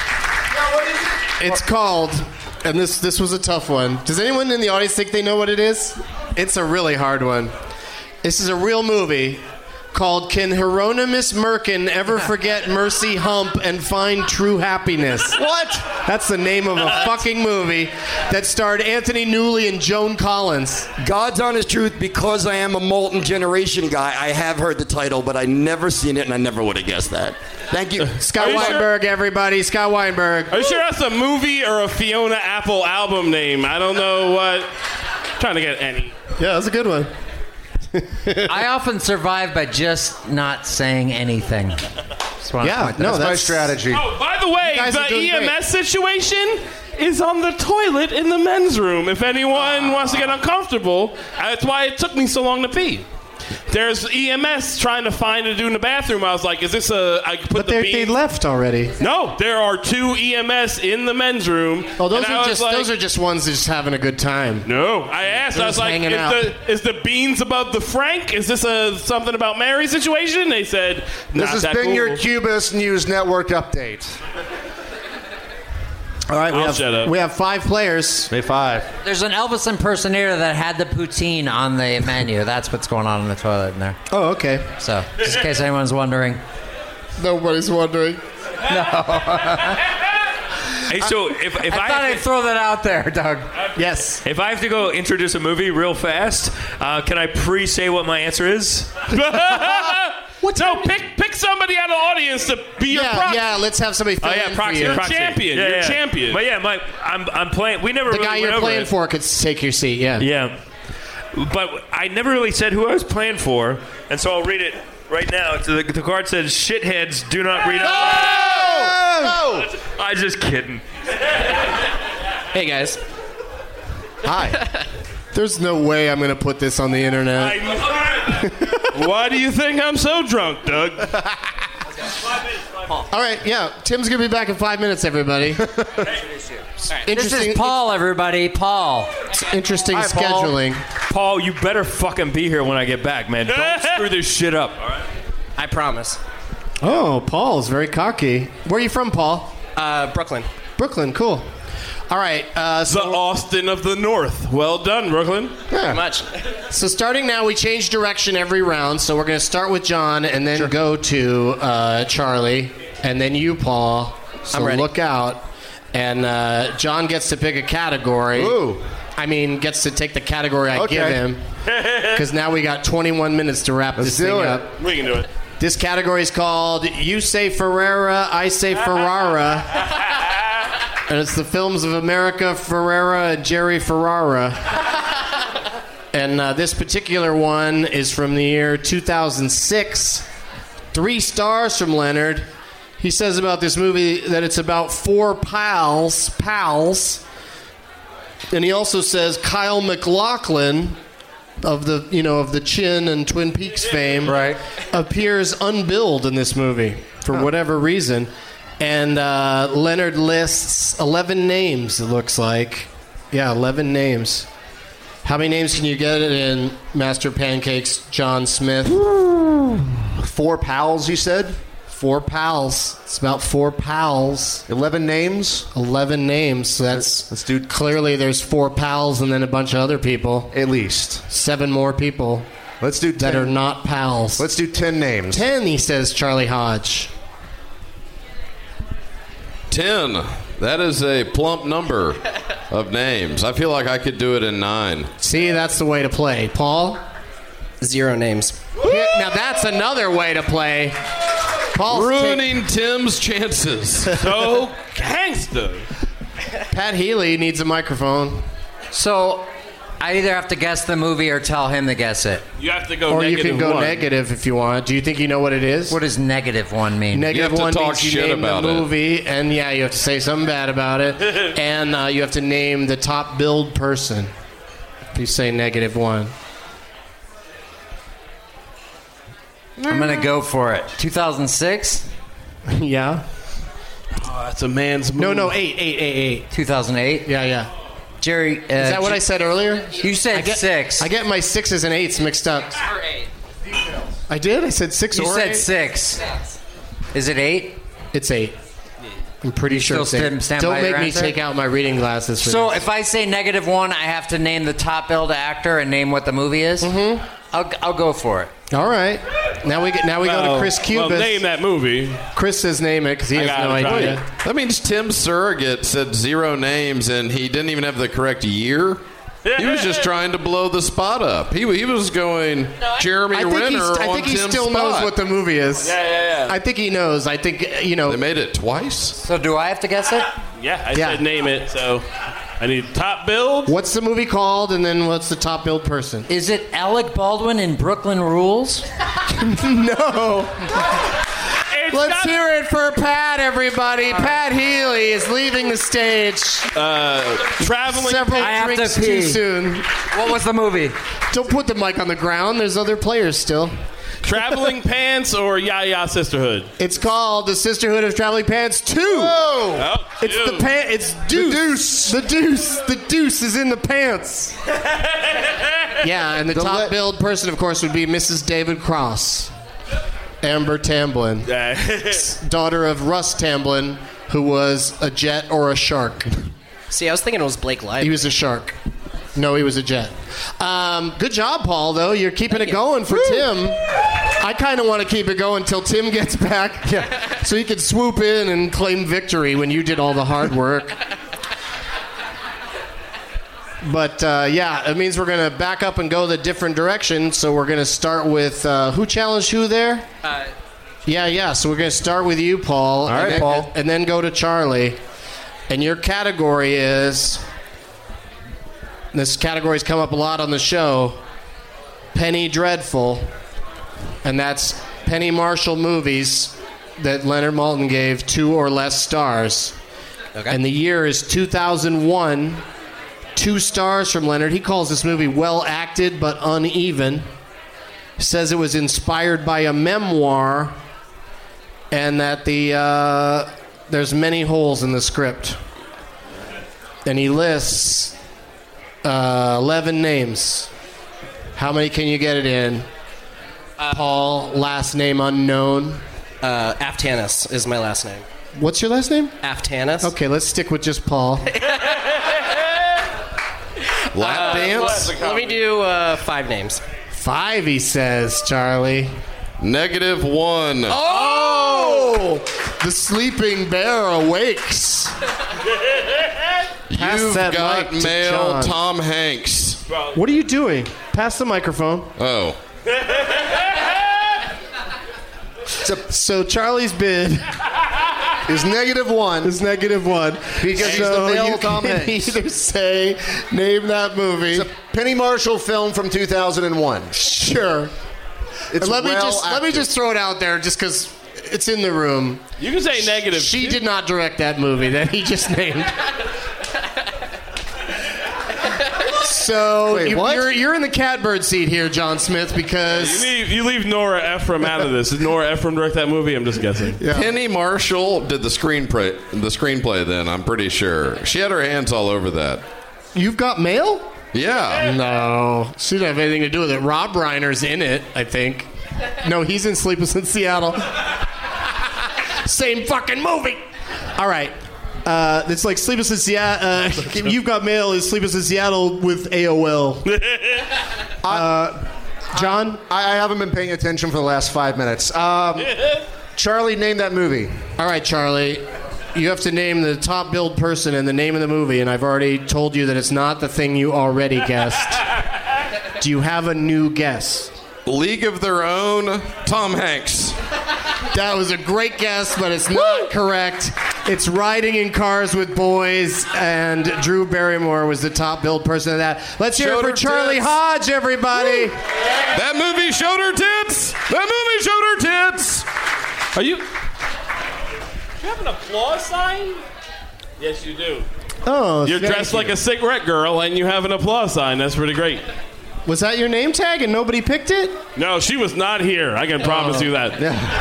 Speaker 5: It's called... And this was a tough one. Does anyone in the audience think they know what it is? It's a really hard one. This is a real movie called Can Hieronymus Merkin Ever Forget Mercy Hump and Find True Happiness?
Speaker 8: What?
Speaker 5: That's the name of a fucking movie that starred Anthony Newley and Joan Collins.
Speaker 8: God's honest truth, because I am a Molten Generation guy, I have heard the title, but I never seen it, and I never would have guessed that. Thank you.
Speaker 5: Scott Weinberg, everybody. Scott Weinberg.
Speaker 6: Are you sure that's a movie or a Fiona Apple album name? I don't know what. I'm trying to get any.
Speaker 5: Yeah, that's a good one.
Speaker 7: I often survive by just not saying anything.
Speaker 5: That's my strategy.
Speaker 6: Oh, by the way, the EMS situation is on the toilet in the men's room. If anyone wants to get uncomfortable, that's why it took me so long to pee. there's EMS trying to find a dude in the bathroom. I was like, is this I could put
Speaker 5: But they left already.
Speaker 6: No, there are 2 EMS in the men's room.
Speaker 5: Oh, those
Speaker 6: and
Speaker 5: are
Speaker 6: I
Speaker 5: just
Speaker 6: was like,
Speaker 5: those are just ones just having a good time.
Speaker 6: No, I asked.
Speaker 5: They're
Speaker 6: I was
Speaker 5: just
Speaker 6: like,
Speaker 5: hanging out.
Speaker 6: is the beans above the Frank? Is this a something about Mary situation? They said,
Speaker 15: This
Speaker 6: not
Speaker 15: has
Speaker 6: that
Speaker 15: been
Speaker 6: cool.
Speaker 15: your Cubist News Network update.
Speaker 5: All right,
Speaker 6: I'll shut up.
Speaker 5: we have 5 players.
Speaker 12: Day 5.
Speaker 7: There's an Elvis impersonator that had the poutine on the menu. That's what's going on in the toilet in there.
Speaker 5: Oh, okay.
Speaker 7: So, just in case anyone's wondering.
Speaker 5: Nobody's wondering.
Speaker 11: Hey, so if I
Speaker 7: thought I'd throw that out there, Doug.
Speaker 5: Yes.
Speaker 11: If I have to go introduce a movie real fast, can I pre-say what my answer is?
Speaker 6: No, pick somebody out of the audience to be your proxy.
Speaker 5: Yeah, let's have somebody fill in for you.
Speaker 6: You're champion.
Speaker 11: Yeah,
Speaker 6: You're
Speaker 11: yeah.
Speaker 6: champion.
Speaker 11: But yeah, I'm playing. We never
Speaker 5: The
Speaker 11: really
Speaker 5: guy
Speaker 11: went
Speaker 5: you're
Speaker 11: over
Speaker 5: playing
Speaker 11: it.
Speaker 5: for could take your seat, yeah.
Speaker 11: Yeah. But I never really said who I was playing for, and so I'll read it right now. The card says, "Shitheads do not read out loud."
Speaker 15: No!
Speaker 11: I'm just kidding.
Speaker 16: Hey, guys.
Speaker 5: Hi. There's no way I'm going to put this on the internet.
Speaker 6: Why do you think I'm so drunk, Doug?
Speaker 5: All right, yeah. Tim's going to be back in 5 minutes, everybody.
Speaker 7: This is Paul, everybody. Paul.
Speaker 5: Interesting
Speaker 11: Hi, Paul.
Speaker 5: scheduling.
Speaker 11: Paul, you better fucking be here when I get back, man. Don't screw this shit up. All right.
Speaker 16: I promise.
Speaker 5: Oh, Paul's very cocky. Where are you from, Paul?
Speaker 16: Brooklyn.
Speaker 5: Brooklyn, cool. All right.
Speaker 6: The Austin of the North. Well done, Brooklyn.
Speaker 5: Yeah.
Speaker 16: Much.
Speaker 5: So starting now, we change direction every round. So we're going to start with John and then go to Charlie and then you, Paul. So
Speaker 16: I'm ready.
Speaker 5: look out. And John gets to pick a category.
Speaker 15: Ooh.
Speaker 5: I mean, gets to take the category I
Speaker 15: Okay.
Speaker 5: give him. Because now we got 21 minutes to wrap this thing
Speaker 15: do it.
Speaker 5: up.
Speaker 6: We can do it.
Speaker 5: This category is called You Say Ferrera, I Say Ferrara. And it's the films of America Ferrera and Jerry Ferrara. And this particular one is from the year 2006. 3 stars from Leonard. He says about this movie that it's about 4 pals. And he also says Kyle MacLachlan of the Chin and Twin Peaks fame appears unbilled in this movie for whatever reason. And Leonard lists 11 names, it looks like. Yeah, 11 names. How many names can you get in Master Pancakes, John Smith?
Speaker 15: 4 pals, you said?
Speaker 5: 4 pals. It's about 4 pals.
Speaker 15: 11 names?
Speaker 5: 11 names. So let's
Speaker 15: do.
Speaker 5: Clearly there's 4 pals and then a bunch of other people.
Speaker 15: At least.
Speaker 5: 7 more people.
Speaker 15: Let's do 10.
Speaker 5: That are not pals.
Speaker 15: Let's do 10 names.
Speaker 5: 10, he says, Charlie Hodge.
Speaker 14: 10. That is a plump number of names. I feel like I could do it in 9.
Speaker 5: See, that's the way to play. Paul?
Speaker 16: 0 names.
Speaker 5: Now that's another way to play. Paul's
Speaker 14: ruining Tim's chances.
Speaker 6: So gangster.
Speaker 5: Pat Healy needs a microphone.
Speaker 7: So, I either have to guess the movie or tell him to guess it.
Speaker 6: You have to go
Speaker 5: Or you
Speaker 6: negative
Speaker 5: can go
Speaker 6: one.
Speaker 5: negative if you want. Do you think you know what it is?
Speaker 7: What does -1 mean?
Speaker 5: Negative
Speaker 14: You have to
Speaker 5: one
Speaker 14: talk
Speaker 5: means you
Speaker 14: shit
Speaker 5: name the
Speaker 14: about it.
Speaker 5: movie, and yeah, you have to say something bad about it, and you have to name the top billed person. If you say -1,
Speaker 7: I'm going to go for it. 2006?
Speaker 5: Yeah.
Speaker 6: Oh, that's a man's movie.
Speaker 5: No, 8.
Speaker 7: 2008?
Speaker 5: Yeah.
Speaker 7: Jerry,
Speaker 5: Is that what I said earlier?
Speaker 7: You said 6.
Speaker 5: I get my 6s and 8s mixed up. I did. I said 6
Speaker 7: You
Speaker 5: or
Speaker 7: said
Speaker 5: 8.
Speaker 7: 6. Is it 8?
Speaker 5: It's 8. I'm pretty sure
Speaker 7: still
Speaker 5: it's 8.
Speaker 7: stand
Speaker 5: Don't
Speaker 7: by
Speaker 5: make
Speaker 7: your
Speaker 5: me
Speaker 7: answer?
Speaker 5: take out my reading glasses. For
Speaker 7: So
Speaker 5: this.
Speaker 7: if I say -1, I have to name the top billed actor and name what the movie is? Mm-hmm. I'll go for it.
Speaker 5: All right. Now we go to Chris Cubis.
Speaker 6: Well, name that movie.
Speaker 5: Chris says name it because he has no idea.
Speaker 14: That means Tim Surrogate said 0 names and he didn't even have the correct year. He was just trying to blow the spot up. He was going Jeremy Renner
Speaker 5: I
Speaker 14: on
Speaker 5: think he
Speaker 14: Tim's
Speaker 5: still knows
Speaker 14: spot.
Speaker 5: what the movie is.
Speaker 6: Yeah.
Speaker 5: I think he knows. I think,
Speaker 14: They made it twice?
Speaker 7: So do I have to guess it?
Speaker 6: Yeah, I said name it, so I need top build.
Speaker 5: What's the movie called, and then what's the top billed person?
Speaker 7: Is it Alec Baldwin in Brooklyn Rules?
Speaker 5: No. Let's hear it for Pat, everybody. Pat Healy is leaving the stage.
Speaker 6: Traveling.
Speaker 5: Several
Speaker 7: I have
Speaker 5: drinks
Speaker 7: to
Speaker 5: too
Speaker 7: pee.
Speaker 5: soon.
Speaker 7: What was the movie?
Speaker 5: Don't put the mic on the ground. There's other players still.
Speaker 6: Traveling Pants or Ya Sisterhood?
Speaker 5: It's called The Sisterhood of Traveling Pants 2.
Speaker 6: Oh,
Speaker 5: It's
Speaker 6: dude.
Speaker 5: It's Deuce. The Deuce is in the pants. Yeah, and the top billed person, of course, would be Mrs. David Cross. Amber Tamblyn. Daughter of Russ Tamblyn, who was a jet or a shark.
Speaker 16: See, I was thinking it was Blake Lively.
Speaker 5: He was a shark. No, he was a jet. Good job, Paul, though. You're keeping it going for Tim. I kind of want to keep it going until Tim gets back. Yeah. So he could swoop in and claim victory when you did all the hard work. But, yeah, it means we're going to back up and go the different direction. So we're going to start with who challenged who there? Yeah. So we're going to start with you, Paul.
Speaker 15: All right, Paul.
Speaker 5: And then go to Charlie. And your category is... This category's come up a lot on the show. Penny Dreadful. And that's Penny Marshall movies that Leonard Maltin gave 2 or less stars. Okay. And the year is 2001. 2 stars from Leonard. He calls this movie well acted but uneven. Says it was inspired by a memoir. And that there's many holes in the script. And he lists 11 names. How many can you get it in? Paul, last name unknown.
Speaker 16: Aftanis is my last name.
Speaker 5: What's your last name?
Speaker 16: Aftanis.
Speaker 5: Okay, let's stick with just Paul.
Speaker 15: Lap dance?
Speaker 16: Let me do 5 names.
Speaker 5: 5, he says, Charlie.
Speaker 14: -1.
Speaker 5: Oh! The sleeping bear awakes.
Speaker 14: You've
Speaker 5: that
Speaker 14: got
Speaker 5: mic to
Speaker 14: mail,
Speaker 5: John.
Speaker 14: Tom Hanks.
Speaker 5: What are you doing? Pass the microphone.
Speaker 14: Oh.
Speaker 5: So Charlie's bid
Speaker 15: is -1.
Speaker 5: Is -1.
Speaker 15: Because he's the male
Speaker 5: you
Speaker 15: Tom
Speaker 5: can
Speaker 15: Hanks.
Speaker 5: either say, name that movie.
Speaker 15: It's a Penny Marshall film from 2001.
Speaker 5: Sure.
Speaker 15: It's
Speaker 5: let me
Speaker 15: acted.
Speaker 5: just throw it out there just because it's in the room.
Speaker 6: You can say negative.
Speaker 5: She did not direct that movie that he just named. So
Speaker 15: Wait,
Speaker 5: you're in the catbird seat here, John Smith, because
Speaker 6: You leave Nora Ephron out of this. Did Nora Ephron direct that movie? I'm just guessing.
Speaker 14: Penny Marshall did the screenplay then, I'm pretty sure. She had her hands all over that.
Speaker 5: You've Got Mail?
Speaker 14: Yeah.
Speaker 5: No. She didn't have anything to do with it. Rob Reiner's in it, I think. No, he's in Sleepless in Seattle. Same fucking movie. All right. It's like Sleepless in Seattle. You've Got Mail is Sleepless in Seattle with AOL. John?
Speaker 15: I haven't been paying attention for the last 5 minutes. Charlie, name that movie.
Speaker 5: All right, Charlie. You have to name the top billed person and the name of the movie, and I've already told you that it's not the thing you already guessed. Do you have a new guess?
Speaker 14: League of Their Own, Tom Hanks.
Speaker 5: That was a great guess, but it's not correct. It's Riding in Cars with Boys, and Drew Barrymore was the top billed person of that. Let's hear it for Charlie Hodge, everybody.
Speaker 14: That movie showed her tits. That movie showed her tits.
Speaker 6: Are you... Do you have an applause sign? Yes, you do.
Speaker 5: Oh,
Speaker 6: You're dressed like a cigarette girl, and you have an applause sign. That's pretty great.
Speaker 5: Was that your name tag and nobody picked it?
Speaker 6: No, she was not here. I can promise you that.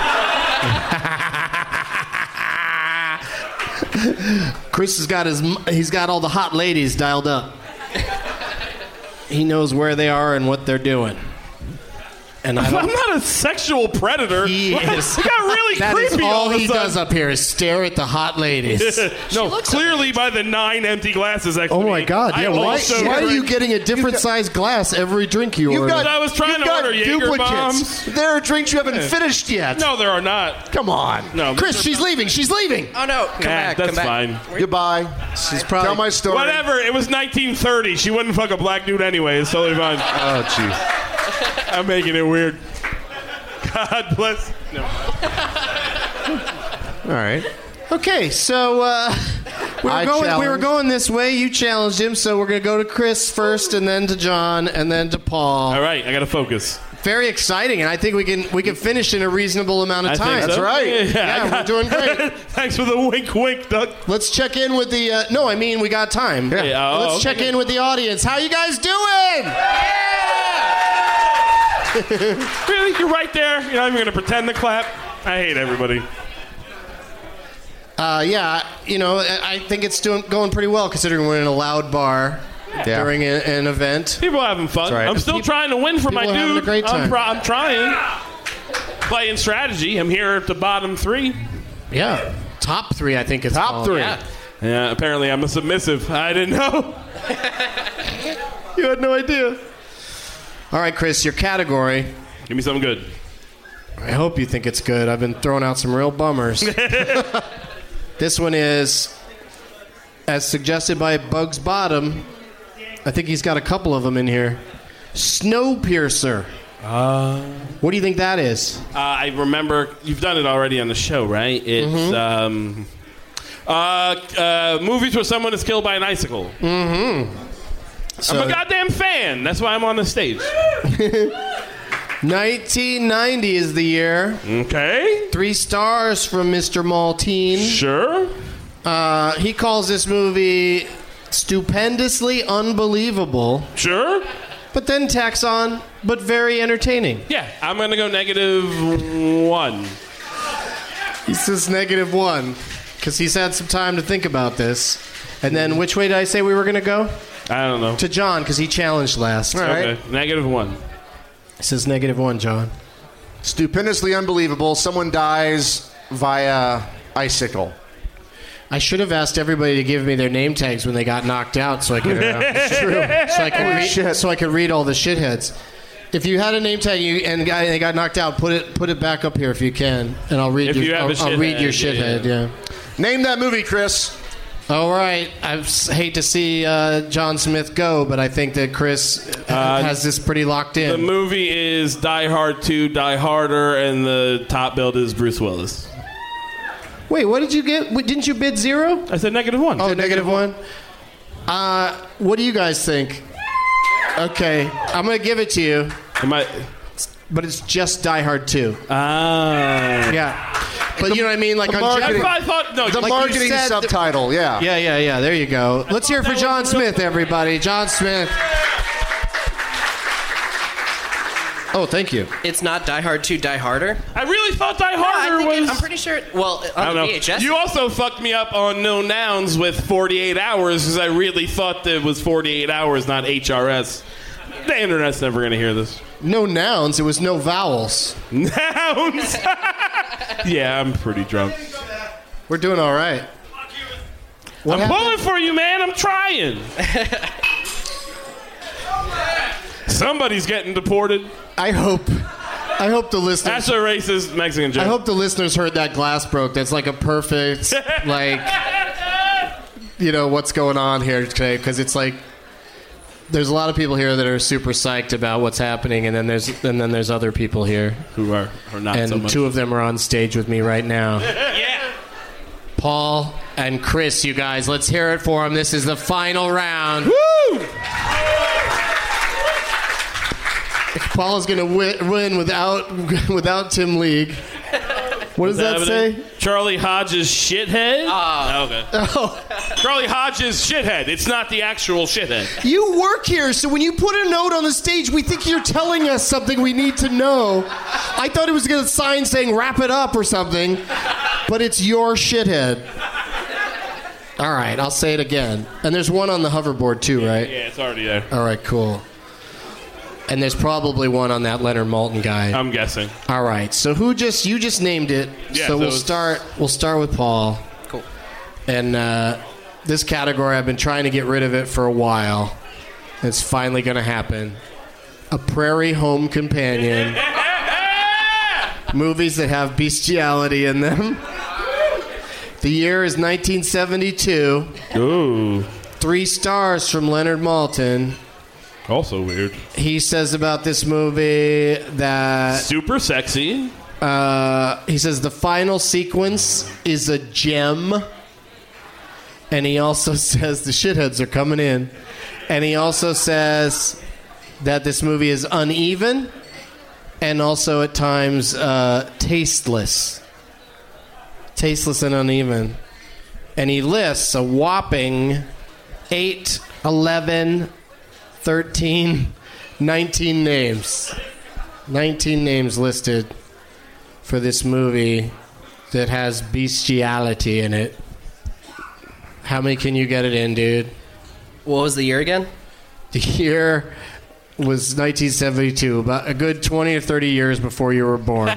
Speaker 5: Chris has got he's got all the hot ladies dialed up. He knows where they are and what they're doing. And
Speaker 6: I'm not a sexual predator.
Speaker 5: He is.
Speaker 6: It got really
Speaker 5: That
Speaker 6: creepy.
Speaker 5: is all
Speaker 6: of a
Speaker 5: he
Speaker 6: sudden.
Speaker 5: does up here is stare at the hot ladies.
Speaker 6: No, clearly by the 9 empty glasses. Actually,
Speaker 5: Oh my God! Yeah, why are you getting a different size glass every drink you order?
Speaker 6: I was trying to order Jaeger bombs.
Speaker 15: There are drinks you haven't finished yet.
Speaker 6: No, there are not.
Speaker 5: Come on.
Speaker 6: No,
Speaker 5: Chris, she's leaving. She's leaving.
Speaker 16: Oh no! Come back.
Speaker 6: That's
Speaker 16: come back.
Speaker 6: fine.
Speaker 15: Goodbye.
Speaker 5: She's probably
Speaker 15: Tell my story.
Speaker 6: Whatever. It was 1930. She wouldn't fuck a black dude anyway. It's totally fine.
Speaker 15: Oh, jeez.
Speaker 6: I'm making it weird. God bless. No.
Speaker 5: All right. Okay, so we were going this way. You challenged him, so we're going to go to Chris first, and then to John, and then to Paul.
Speaker 6: All right, I got to focus.
Speaker 5: Very exciting, and I think we can finish in a reasonable amount of
Speaker 6: I
Speaker 5: time.
Speaker 6: think so.
Speaker 15: That's right.
Speaker 6: Yeah,
Speaker 5: we're doing great.
Speaker 6: Thanks for the wink, Doug.
Speaker 5: Let's check in with the. No, I mean we got time.
Speaker 6: Yeah.
Speaker 5: Let's check in with the audience. How you guys doing?
Speaker 6: Really, you're right there. You're not even gonna pretend to clap. I hate everybody.
Speaker 5: Yeah, I think it's going pretty well considering we're in a loud bar during an event.
Speaker 6: People are having fun.
Speaker 5: Right.
Speaker 6: I'm still trying to win for my
Speaker 5: People are having
Speaker 6: dude.
Speaker 5: a great time.
Speaker 6: I'm trying. Playing strategy. I'm here at the bottom 3.
Speaker 5: Yeah, top 3. I think it's
Speaker 15: Top
Speaker 5: called.
Speaker 15: 3.
Speaker 6: Yeah. Apparently I'm a submissive. I didn't know.
Speaker 5: You had no idea. All right, Chris, your category.
Speaker 6: Give me something good.
Speaker 5: I hope you think it's good. I've been throwing out some real bummers. This one is, as suggested by Bugs Bottom, I think he's got a couple of them in here. Snowpiercer. What do you think that is?
Speaker 6: I remember, you've done it already on the show, right? It's movies where someone is killed by an icicle.
Speaker 5: So,
Speaker 6: I'm a goddamn fan. That's why I'm on the stage.
Speaker 5: 1990 is the year.
Speaker 6: Okay.
Speaker 5: 3 stars from Mr. Maltine.
Speaker 6: Sure.
Speaker 5: He calls this movie stupendously unbelievable.
Speaker 6: Sure.
Speaker 5: But then tacks on, but very entertaining.
Speaker 6: Yeah, I'm going to go -1.
Speaker 5: He says -1 because he's had some time to think about this. And then which way did I say we were going to go?
Speaker 6: I don't know.
Speaker 5: To John because he challenged last.
Speaker 15: All right.
Speaker 6: Okay, -1.
Speaker 5: He says -1, John.
Speaker 15: Stupendously unbelievable. Someone dies via icicle.
Speaker 5: I should have asked everybody to give me their name tags when they got knocked out, so I could. So I could read all the shitheads. If you had a name tag and they got knocked out, put it back up here if you can, and I'll read. I'll read your shithead. Yeah.
Speaker 15: Name that movie, Chris.
Speaker 5: All right. I hate to see John Smith go, but I think that Chris has this pretty locked in.
Speaker 6: The movie is Die Hard 2, Die Harder, and the top build is Bruce Willis.
Speaker 5: Wait, what did you get? Didn't you bid 0?
Speaker 6: I said -1.
Speaker 5: Oh, -1. What do you guys think? Okay, I'm gonna give it to you. But it's just Die Hard 2. Yeah. But you know what I mean? Like
Speaker 15: the
Speaker 5: on
Speaker 15: marketing,
Speaker 6: I thought, no,
Speaker 15: the
Speaker 5: like
Speaker 15: marketing
Speaker 5: you said,
Speaker 15: subtitle, yeah.
Speaker 5: Yeah. There you go. Let's hear it for John Smith, everybody. John Smith. Oh, thank you.
Speaker 16: It's not Die Hard 2, Die Harder.
Speaker 6: I really thought Die Harder was...
Speaker 16: I'm pretty sure... Well,
Speaker 6: I
Speaker 16: on
Speaker 6: don't
Speaker 16: the
Speaker 6: know.
Speaker 16: VHS...
Speaker 6: You also fucked me up on No Nouns with 48 Hours because I really thought that it was 48 Hours, not HRS. The internet's never going to hear this.
Speaker 5: No nouns. It was no vowels.
Speaker 6: Nouns? Yeah, I'm pretty drunk.
Speaker 5: We're doing all right.
Speaker 6: I'm pulling for you, man. I'm trying. Somebody's getting deported.
Speaker 5: I hope the listeners...
Speaker 6: That's a racist Mexican joke.
Speaker 5: I hope the listeners heard that glass broke. That's like a perfect, what's going on here today. Because it's like, there's a lot of people here that are super psyched about what's happening. And then there's other people here.
Speaker 6: Who are not
Speaker 5: and
Speaker 6: so much.
Speaker 5: 2 of them are on stage with me right now.
Speaker 6: Yeah.
Speaker 5: Paul and Chris, you guys. Let's hear it for them. This is the final round.
Speaker 6: Woo!
Speaker 5: Paul is going to win without Tim League. What does that say?
Speaker 6: Charlie Hodges shithead? Okay.
Speaker 5: Oh.
Speaker 6: Charlie Hodges shithead. It's not the actual shithead.
Speaker 5: You work here, so when you put a note on the stage, we think you're telling us something we need to know. I thought it was going to sign saying wrap it up or something, but it's your shithead. All right, I'll say it again. And there's one on the hoverboard too, right?
Speaker 6: Yeah, it's already there.
Speaker 5: All right, cool. And there's probably one on that Leonard Maltin guy.
Speaker 6: I'm guessing.
Speaker 5: All right. So you just named it.
Speaker 6: Yeah,
Speaker 5: so we'll start with Paul.
Speaker 16: Cool.
Speaker 5: And this category, I've been trying to get rid of it for a while. It's finally going to happen. A Prairie Home Companion. Movies that have bestiality in them. The year is 1972.
Speaker 6: Ooh.
Speaker 5: 3 stars from Leonard Maltin.
Speaker 6: Also weird.
Speaker 5: He says about this movie that...
Speaker 6: Super sexy.
Speaker 5: He says the final sequence is a gem. And he also says the shitheads are coming in. And he also says that this movie is uneven. and also at times tasteless. Tasteless and uneven. And he lists a whopping 8, 11, 13, 19 names. 19 names listed for this movie that has bestiality in it. How many can you get it in, dude?
Speaker 16: What was the year again?
Speaker 5: The year was 1972, about a good 20 or 30 years before you were born.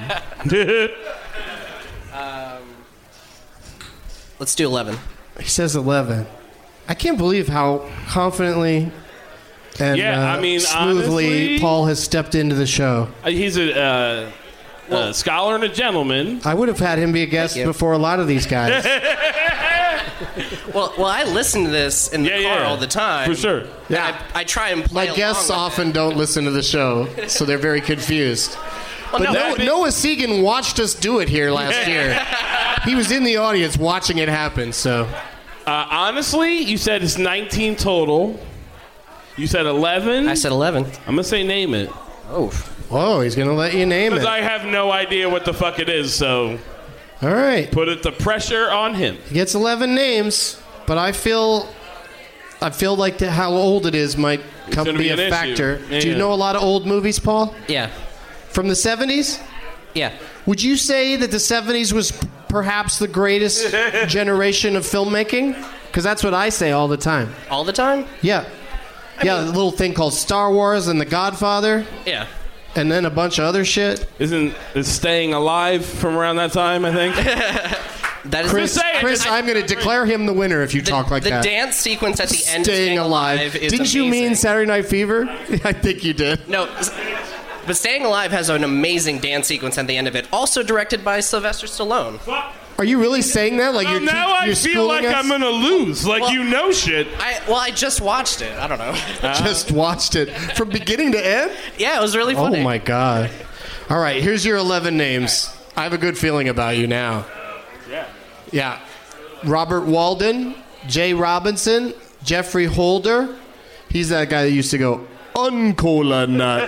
Speaker 16: Let's do 11.
Speaker 5: He says 11. I can't believe how confidently and smoothly
Speaker 6: honestly,
Speaker 5: Paul has stepped into the show.
Speaker 6: He's a scholar and a gentleman.
Speaker 5: I would have had him be a guest before a lot of these guys.
Speaker 16: Well, I listen to this in the car all the time.
Speaker 6: For sure.
Speaker 16: Yeah. I try and play
Speaker 5: My guests
Speaker 16: along with
Speaker 5: often don't listen to the show, so they're very confused.
Speaker 16: Well,
Speaker 5: But Noah Segan watched us do it here last year. He was in the audience watching it happen, so...
Speaker 6: Honestly, you said it's 19 total. You said 11?
Speaker 16: I said 11.
Speaker 6: I'm going to say name it.
Speaker 16: Oh.
Speaker 5: Whoa, he's going to let you name it.
Speaker 6: Because I have no idea what the fuck it is, so...
Speaker 5: All right.
Speaker 6: Put the pressure on him.
Speaker 5: He gets 11 names, but I feel like how old it is might be a factor.
Speaker 6: Yeah.
Speaker 5: Do you know a lot of old movies, Paul?
Speaker 16: Yeah.
Speaker 5: From the 70s?
Speaker 16: Yeah.
Speaker 5: Would you say that the 70s was perhaps the greatest generation of filmmaking? Because that's what I say all the time.
Speaker 16: All the time?
Speaker 5: Yeah. The little thing called Star Wars and The Godfather.
Speaker 16: Yeah.
Speaker 5: And then a bunch of other shit.
Speaker 6: Is Staying Alive from around that time, I think?
Speaker 16: That is
Speaker 5: Chris, I'm going to declare him the winner if you talk like that.
Speaker 16: The dance sequence at the end
Speaker 5: Staying
Speaker 16: of
Speaker 5: Alive.
Speaker 16: is
Speaker 5: Didn't you
Speaker 16: amazing.
Speaker 5: mean Saturday Night Fever? I think you did.
Speaker 16: No, but Staying Alive has an amazing dance sequence at the end of it, also directed by Sylvester Stallone.
Speaker 5: Are you really saying that? Like
Speaker 6: now I feel like I'm going to lose. Like, you know shit.
Speaker 16: I just watched it. I don't know.
Speaker 5: Just watched it from beginning to end?
Speaker 16: Yeah, it was really funny.
Speaker 5: Oh, my God. All right, here's your 11 names. I have a good feeling about you now. Yeah. Robert Walden, Jay Robinson, Jeffrey Holder. He's that guy that used to go, Uncola Nut.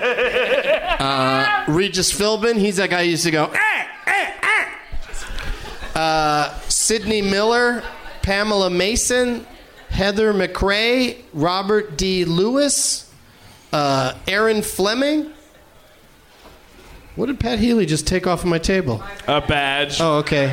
Speaker 5: Regis Philbin, he's that guy who used to go, Sidney Miller, Pamela Mason, Heather McRae, Robert D. Lewis, Aaron Fleming. What did Pat Healy just take off of my table?
Speaker 6: A badge.
Speaker 5: Oh, okay.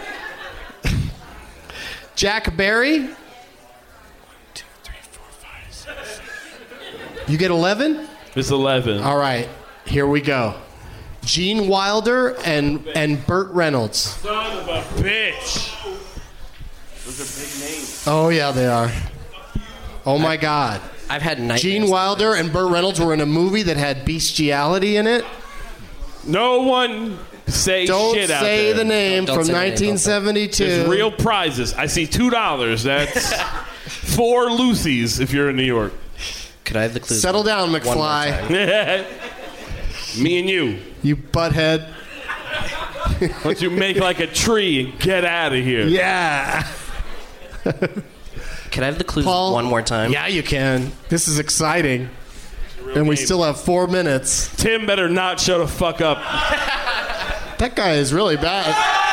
Speaker 5: Jack Barry. 1, 2, 3, 4, 5, 6. You get 11?
Speaker 6: It's 11.
Speaker 5: All right, here we go. Gene Wilder and Burt Reynolds.
Speaker 6: Son of a bitch. Those are big names.
Speaker 5: Oh, yeah, they are. Oh, my God.
Speaker 16: I've had nightmares.
Speaker 5: Gene Wilder and Burt Reynolds were in a movie that had bestiality in it.
Speaker 6: No one say
Speaker 5: Don't
Speaker 6: shit out there.
Speaker 5: say the name from 1972.
Speaker 6: There's real prizes. I see $2. That's 4 Lucy's if you're in New York.
Speaker 16: Could I have the clues?
Speaker 5: Settle down, McFly.
Speaker 6: Me and you.
Speaker 5: You butthead.
Speaker 6: Why don't you make like a tree and get out of here?
Speaker 5: Yeah.
Speaker 16: Could I have the clues
Speaker 5: Paul,
Speaker 16: one more time?
Speaker 5: Yeah, you can. This is exciting. And we still have 4 minutes.
Speaker 6: Tim better not shut the fuck up.
Speaker 5: That guy is really bad.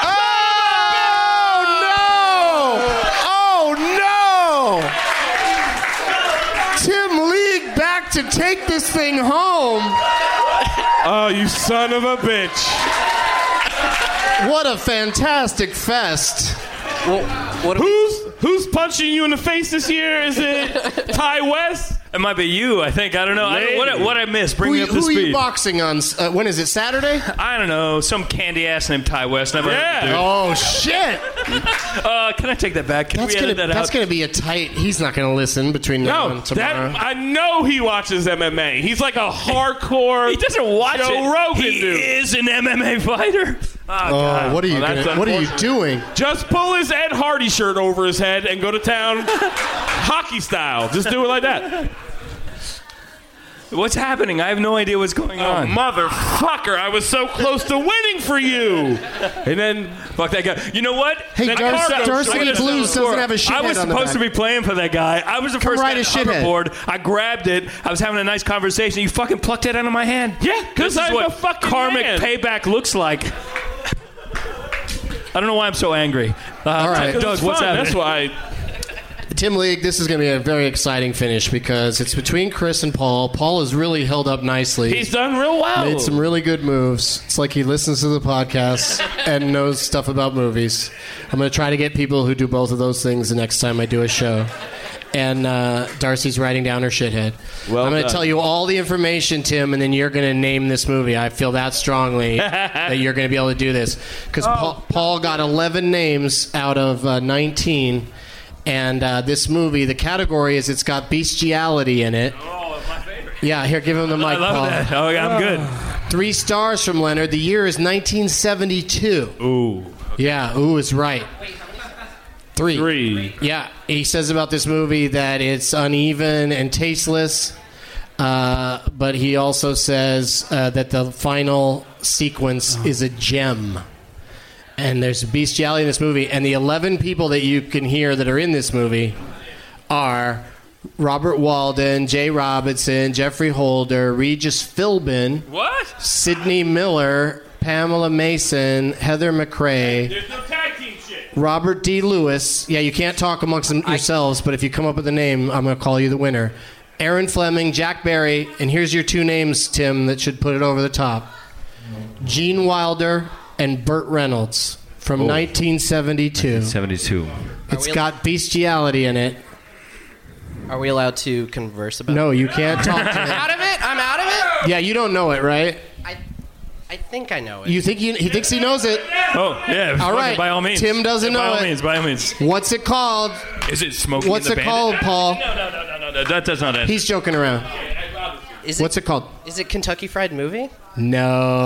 Speaker 5: Oh, no! Tim leagued back to take this thing home.
Speaker 6: Oh, you son of a bitch.
Speaker 5: What a fantastic fest.
Speaker 16: Well,
Speaker 6: who's punching you in the face this year? Is it Ty West?
Speaker 11: It might be you, I think. I don't know. What I missed? Bring me up to
Speaker 5: Who are
Speaker 11: speed.
Speaker 5: you boxing on? When is it, Saturday?
Speaker 11: I don't know. Some candy ass named Ty West. Never heard of the dude.
Speaker 5: Oh, shit.
Speaker 11: Can I take that back? Can we edit that out?
Speaker 5: That's going to be a tight... He's not going to listen between now and tomorrow.
Speaker 6: I know he watches MMA. He's like a hardcore
Speaker 11: He doesn't watch
Speaker 6: Joe
Speaker 11: it.
Speaker 6: Rogan
Speaker 11: He
Speaker 6: dude.
Speaker 11: is an MMA fighter. Oh, God.
Speaker 5: What are you
Speaker 6: that's
Speaker 5: what are you doing?
Speaker 6: Just pull his Ed Hardy shirt over his head and go to town hockey style. Just do it like that.
Speaker 11: What's happening? I have no idea what's going on.
Speaker 6: Motherfucker, I was so close to winning for you. And then,
Speaker 11: fuck that guy. You know what?
Speaker 5: Hey, Darcy Blues doesn't have a shithead
Speaker 11: I was
Speaker 5: on the
Speaker 11: supposed to
Speaker 5: back.
Speaker 11: be playing for that guy. I was the first guy
Speaker 5: write
Speaker 11: to
Speaker 5: a shithead.
Speaker 11: hoverboard. I grabbed it. I was having a nice conversation. You fucking plucked it out of my hand.
Speaker 6: Yeah, because
Speaker 11: This is
Speaker 6: I'm
Speaker 11: what
Speaker 6: a fucking
Speaker 11: karmic
Speaker 6: man.
Speaker 11: payback looks like. I don't know why I'm so angry.
Speaker 5: All right.
Speaker 11: Doug, what's happening?
Speaker 6: That's why.
Speaker 5: Tim League, this is going to be a very exciting finish because it's between Chris and Paul. Paul has really held up nicely.
Speaker 6: He's done real well.
Speaker 5: Made some really good moves. It's like he listens to the podcast and knows stuff about movies. I'm going to try to get people who do both of those things the next time I do a show. And Darcy's writing down her shithead.
Speaker 6: Well
Speaker 5: I'm going to
Speaker 6: done.
Speaker 5: tell you all the information, Tim, and then you're going to name this movie. I feel that strongly that you're going to be able to do this. Because Paul got 11 names out of 19. And this movie, the category is it's got bestiality in it.
Speaker 11: Oh, that's my favorite.
Speaker 5: Yeah, here, give him the mic,
Speaker 11: I love
Speaker 5: Paul.
Speaker 11: that. Oh, yeah, I'm good.
Speaker 5: 3 stars from Leonard. The year is 1972.
Speaker 6: Ooh.
Speaker 5: Yeah, ooh is right. 3.
Speaker 6: 3.
Speaker 5: Yeah, he says about this movie that it's uneven and tasteless, but he also says that the final sequence is a gem. And there's bestiality in this movie, and the 11 people that you can hear that are in this movie are Robert Walden, Jay Robinson, Jeffrey Holder, Regis Philbin, Sidney Miller, Pamela Mason, Heather McRae,
Speaker 6: There's no tag team shit.
Speaker 5: Robert D. Lewis. Yeah, you can't talk amongst them yourselves, but if you come up with a name, I'm going to call you the winner. Aaron Fleming, Jack Barry, and here's your 2 names, Tim, that should put it over the top. Gene Wilder and Burt Reynolds from 1972.
Speaker 11: 72.
Speaker 5: It's got bestiality in it.
Speaker 16: Are we allowed to converse about
Speaker 5: No,
Speaker 16: it?
Speaker 5: you can't talk to
Speaker 16: I'm
Speaker 5: it.
Speaker 16: out of it? I'm out of it?
Speaker 5: Yeah, you don't know it, right?
Speaker 16: I think I know it.
Speaker 5: You think he thinks he knows it?
Speaker 11: Oh, yeah.
Speaker 5: All right.
Speaker 11: By all means.
Speaker 5: Tim doesn't know it.
Speaker 11: By all means.
Speaker 5: What's it called?
Speaker 11: Is it Smokey
Speaker 5: What's
Speaker 11: and the
Speaker 5: it called,
Speaker 11: Bandit?
Speaker 5: Paul?
Speaker 11: No. That does not end.
Speaker 5: He's joking around. What's it called?
Speaker 16: Is it Kentucky Fried Movie?
Speaker 5: No.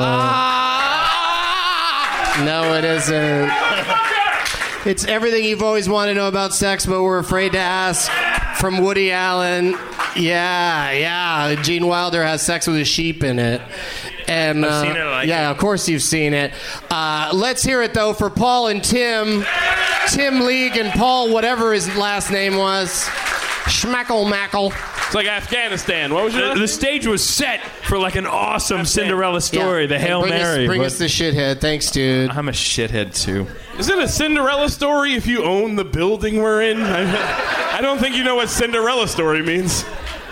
Speaker 5: No, it isn't. It's everything you've always wanted to know about sex, but we're afraid to ask. From Woody Allen. Yeah. Gene Wilder has sex with a sheep in it. And
Speaker 11: I've seen it, I like
Speaker 5: yeah, of course you've seen it. Let's hear it though for Paul and Tim. Tim League and Paul, whatever his last name was. Schmackle Mackle.
Speaker 6: It's like Afghanistan. What was your
Speaker 11: The stage was set for like an awesome Cinderella story, the Hail Mary.
Speaker 5: Bring
Speaker 11: but
Speaker 5: us the shithead. Thanks, dude.
Speaker 11: I'm a shithead too.
Speaker 6: Is it a Cinderella story if you own the building we're in? I don't think you know what Cinderella story means.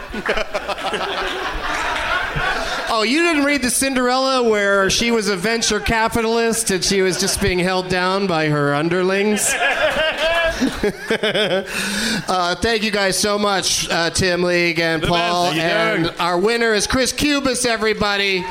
Speaker 5: Oh, you didn't read the Cinderella where she was a venture capitalist and she was just being held down by her underlings? Thank you guys so much, Tim League and Paul. And our winner is Chris Cubis, everybody.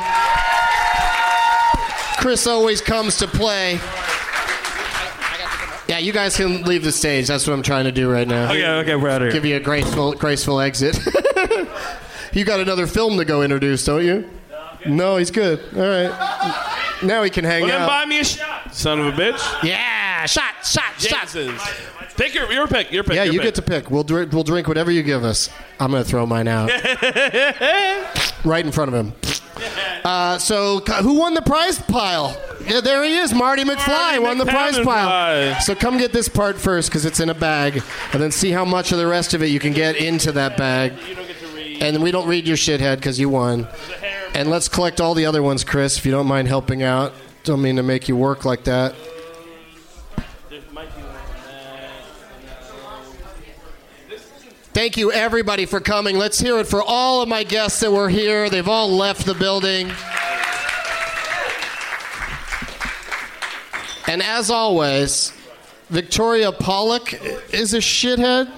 Speaker 5: Chris always comes to play. Yeah, you guys can leave the stage. That's what I'm trying to do right now.
Speaker 11: Okay, we're out of here.
Speaker 5: Give you a graceful exit. You got another film to go introduce, don't you? No, he's good. All right. Now he can hang
Speaker 6: Well, then
Speaker 5: out.
Speaker 6: buy me a shot, son of a bitch.
Speaker 5: Yeah, shot.
Speaker 6: Jameson's. Take your pick. Your pick.
Speaker 5: Yeah,
Speaker 6: your
Speaker 5: you
Speaker 6: pick.
Speaker 5: get to pick. We'll drink whatever you give us. I'm going to throw mine out. Right in front of him. So, who won the prize pile? Yeah, there he is. Marty McFly won the prize pile. So come get this part first because it's in a bag, and then see how much of the rest of it you can get into that bag. And we don't read your shithead because you won. And let's collect all the other ones, Chris, if you don't mind helping out. Don't mean to make you work like that. Thank you, everybody, for coming. Let's hear it for all of my guests that were here. They've all left the building. And as always, Victoria Pollock is a shithead.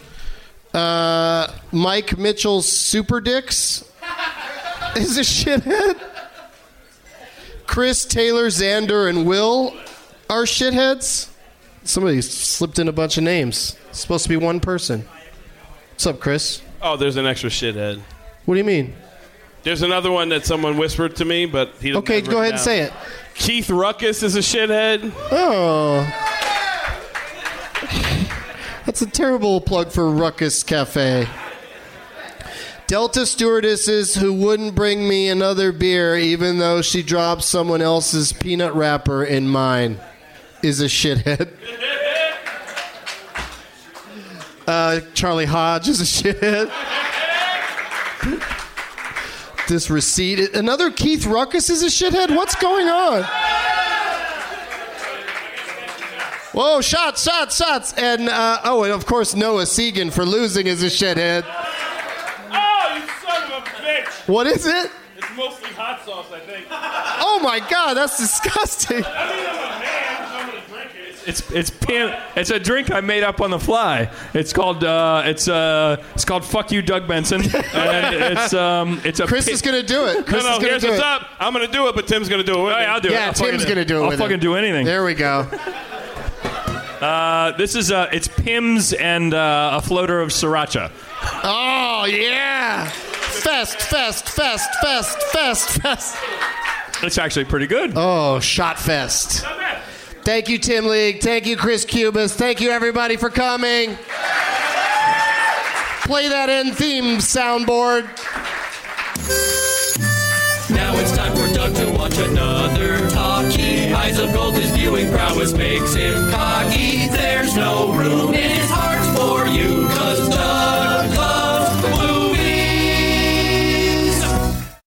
Speaker 5: Mike Mitchell's Super Dicks is a shithead. Chris, Taylor, Xander, and Will are shitheads. Somebody slipped in a bunch of names. It's supposed to be one person. What's up, Chris?
Speaker 6: Oh, there's an extra shithead.
Speaker 5: What do you mean?
Speaker 6: There's another one that someone whispered to me, but he doesn't.
Speaker 5: Okay, go ahead and say it.
Speaker 6: Keith Ruckus is a shithead.
Speaker 5: Oh. That's a terrible plug for Ruckus Cafe. Delta stewardesses who wouldn't bring me another beer even though she dropped someone else's peanut wrapper in mine is a shithead. Charlie Hodge is a shithead. This receipt. Another Keith Ruckus is a shithead? What's going on? Whoa, shots. And, and of course Noah Segan for losing is a shithead.
Speaker 6: Oh, you son of a bitch!
Speaker 5: What is it?
Speaker 6: It's mostly hot sauce, I think.
Speaker 5: Oh my God, that's disgusting.
Speaker 6: I mean, I'm a man, so I'm gonna drink it.
Speaker 11: It's a drink I made up on the fly. It's called Fuck You, Doug Benson, and it's a.
Speaker 5: Chris is gonna do it.
Speaker 6: Here's what's up. I'm gonna do it, but Tim's gonna do it.
Speaker 11: Yeah, I'll do it.
Speaker 5: Yeah, Tim's gonna do it.
Speaker 11: I'll fucking do anything.
Speaker 5: There we go.
Speaker 11: This is it's Pimm's and a floater of sriracha.
Speaker 5: Oh yeah! Fest.
Speaker 11: It's actually pretty good.
Speaker 5: Oh, shot fest. Thank you, Tim League. Thank you, Chris Cubas. Thank you, everybody, for coming. Play that end theme, soundboard.
Speaker 4: Now it's time for Doug to watch another talkie. Eyes of gold, his viewing prowess makes him cocky. There's no room in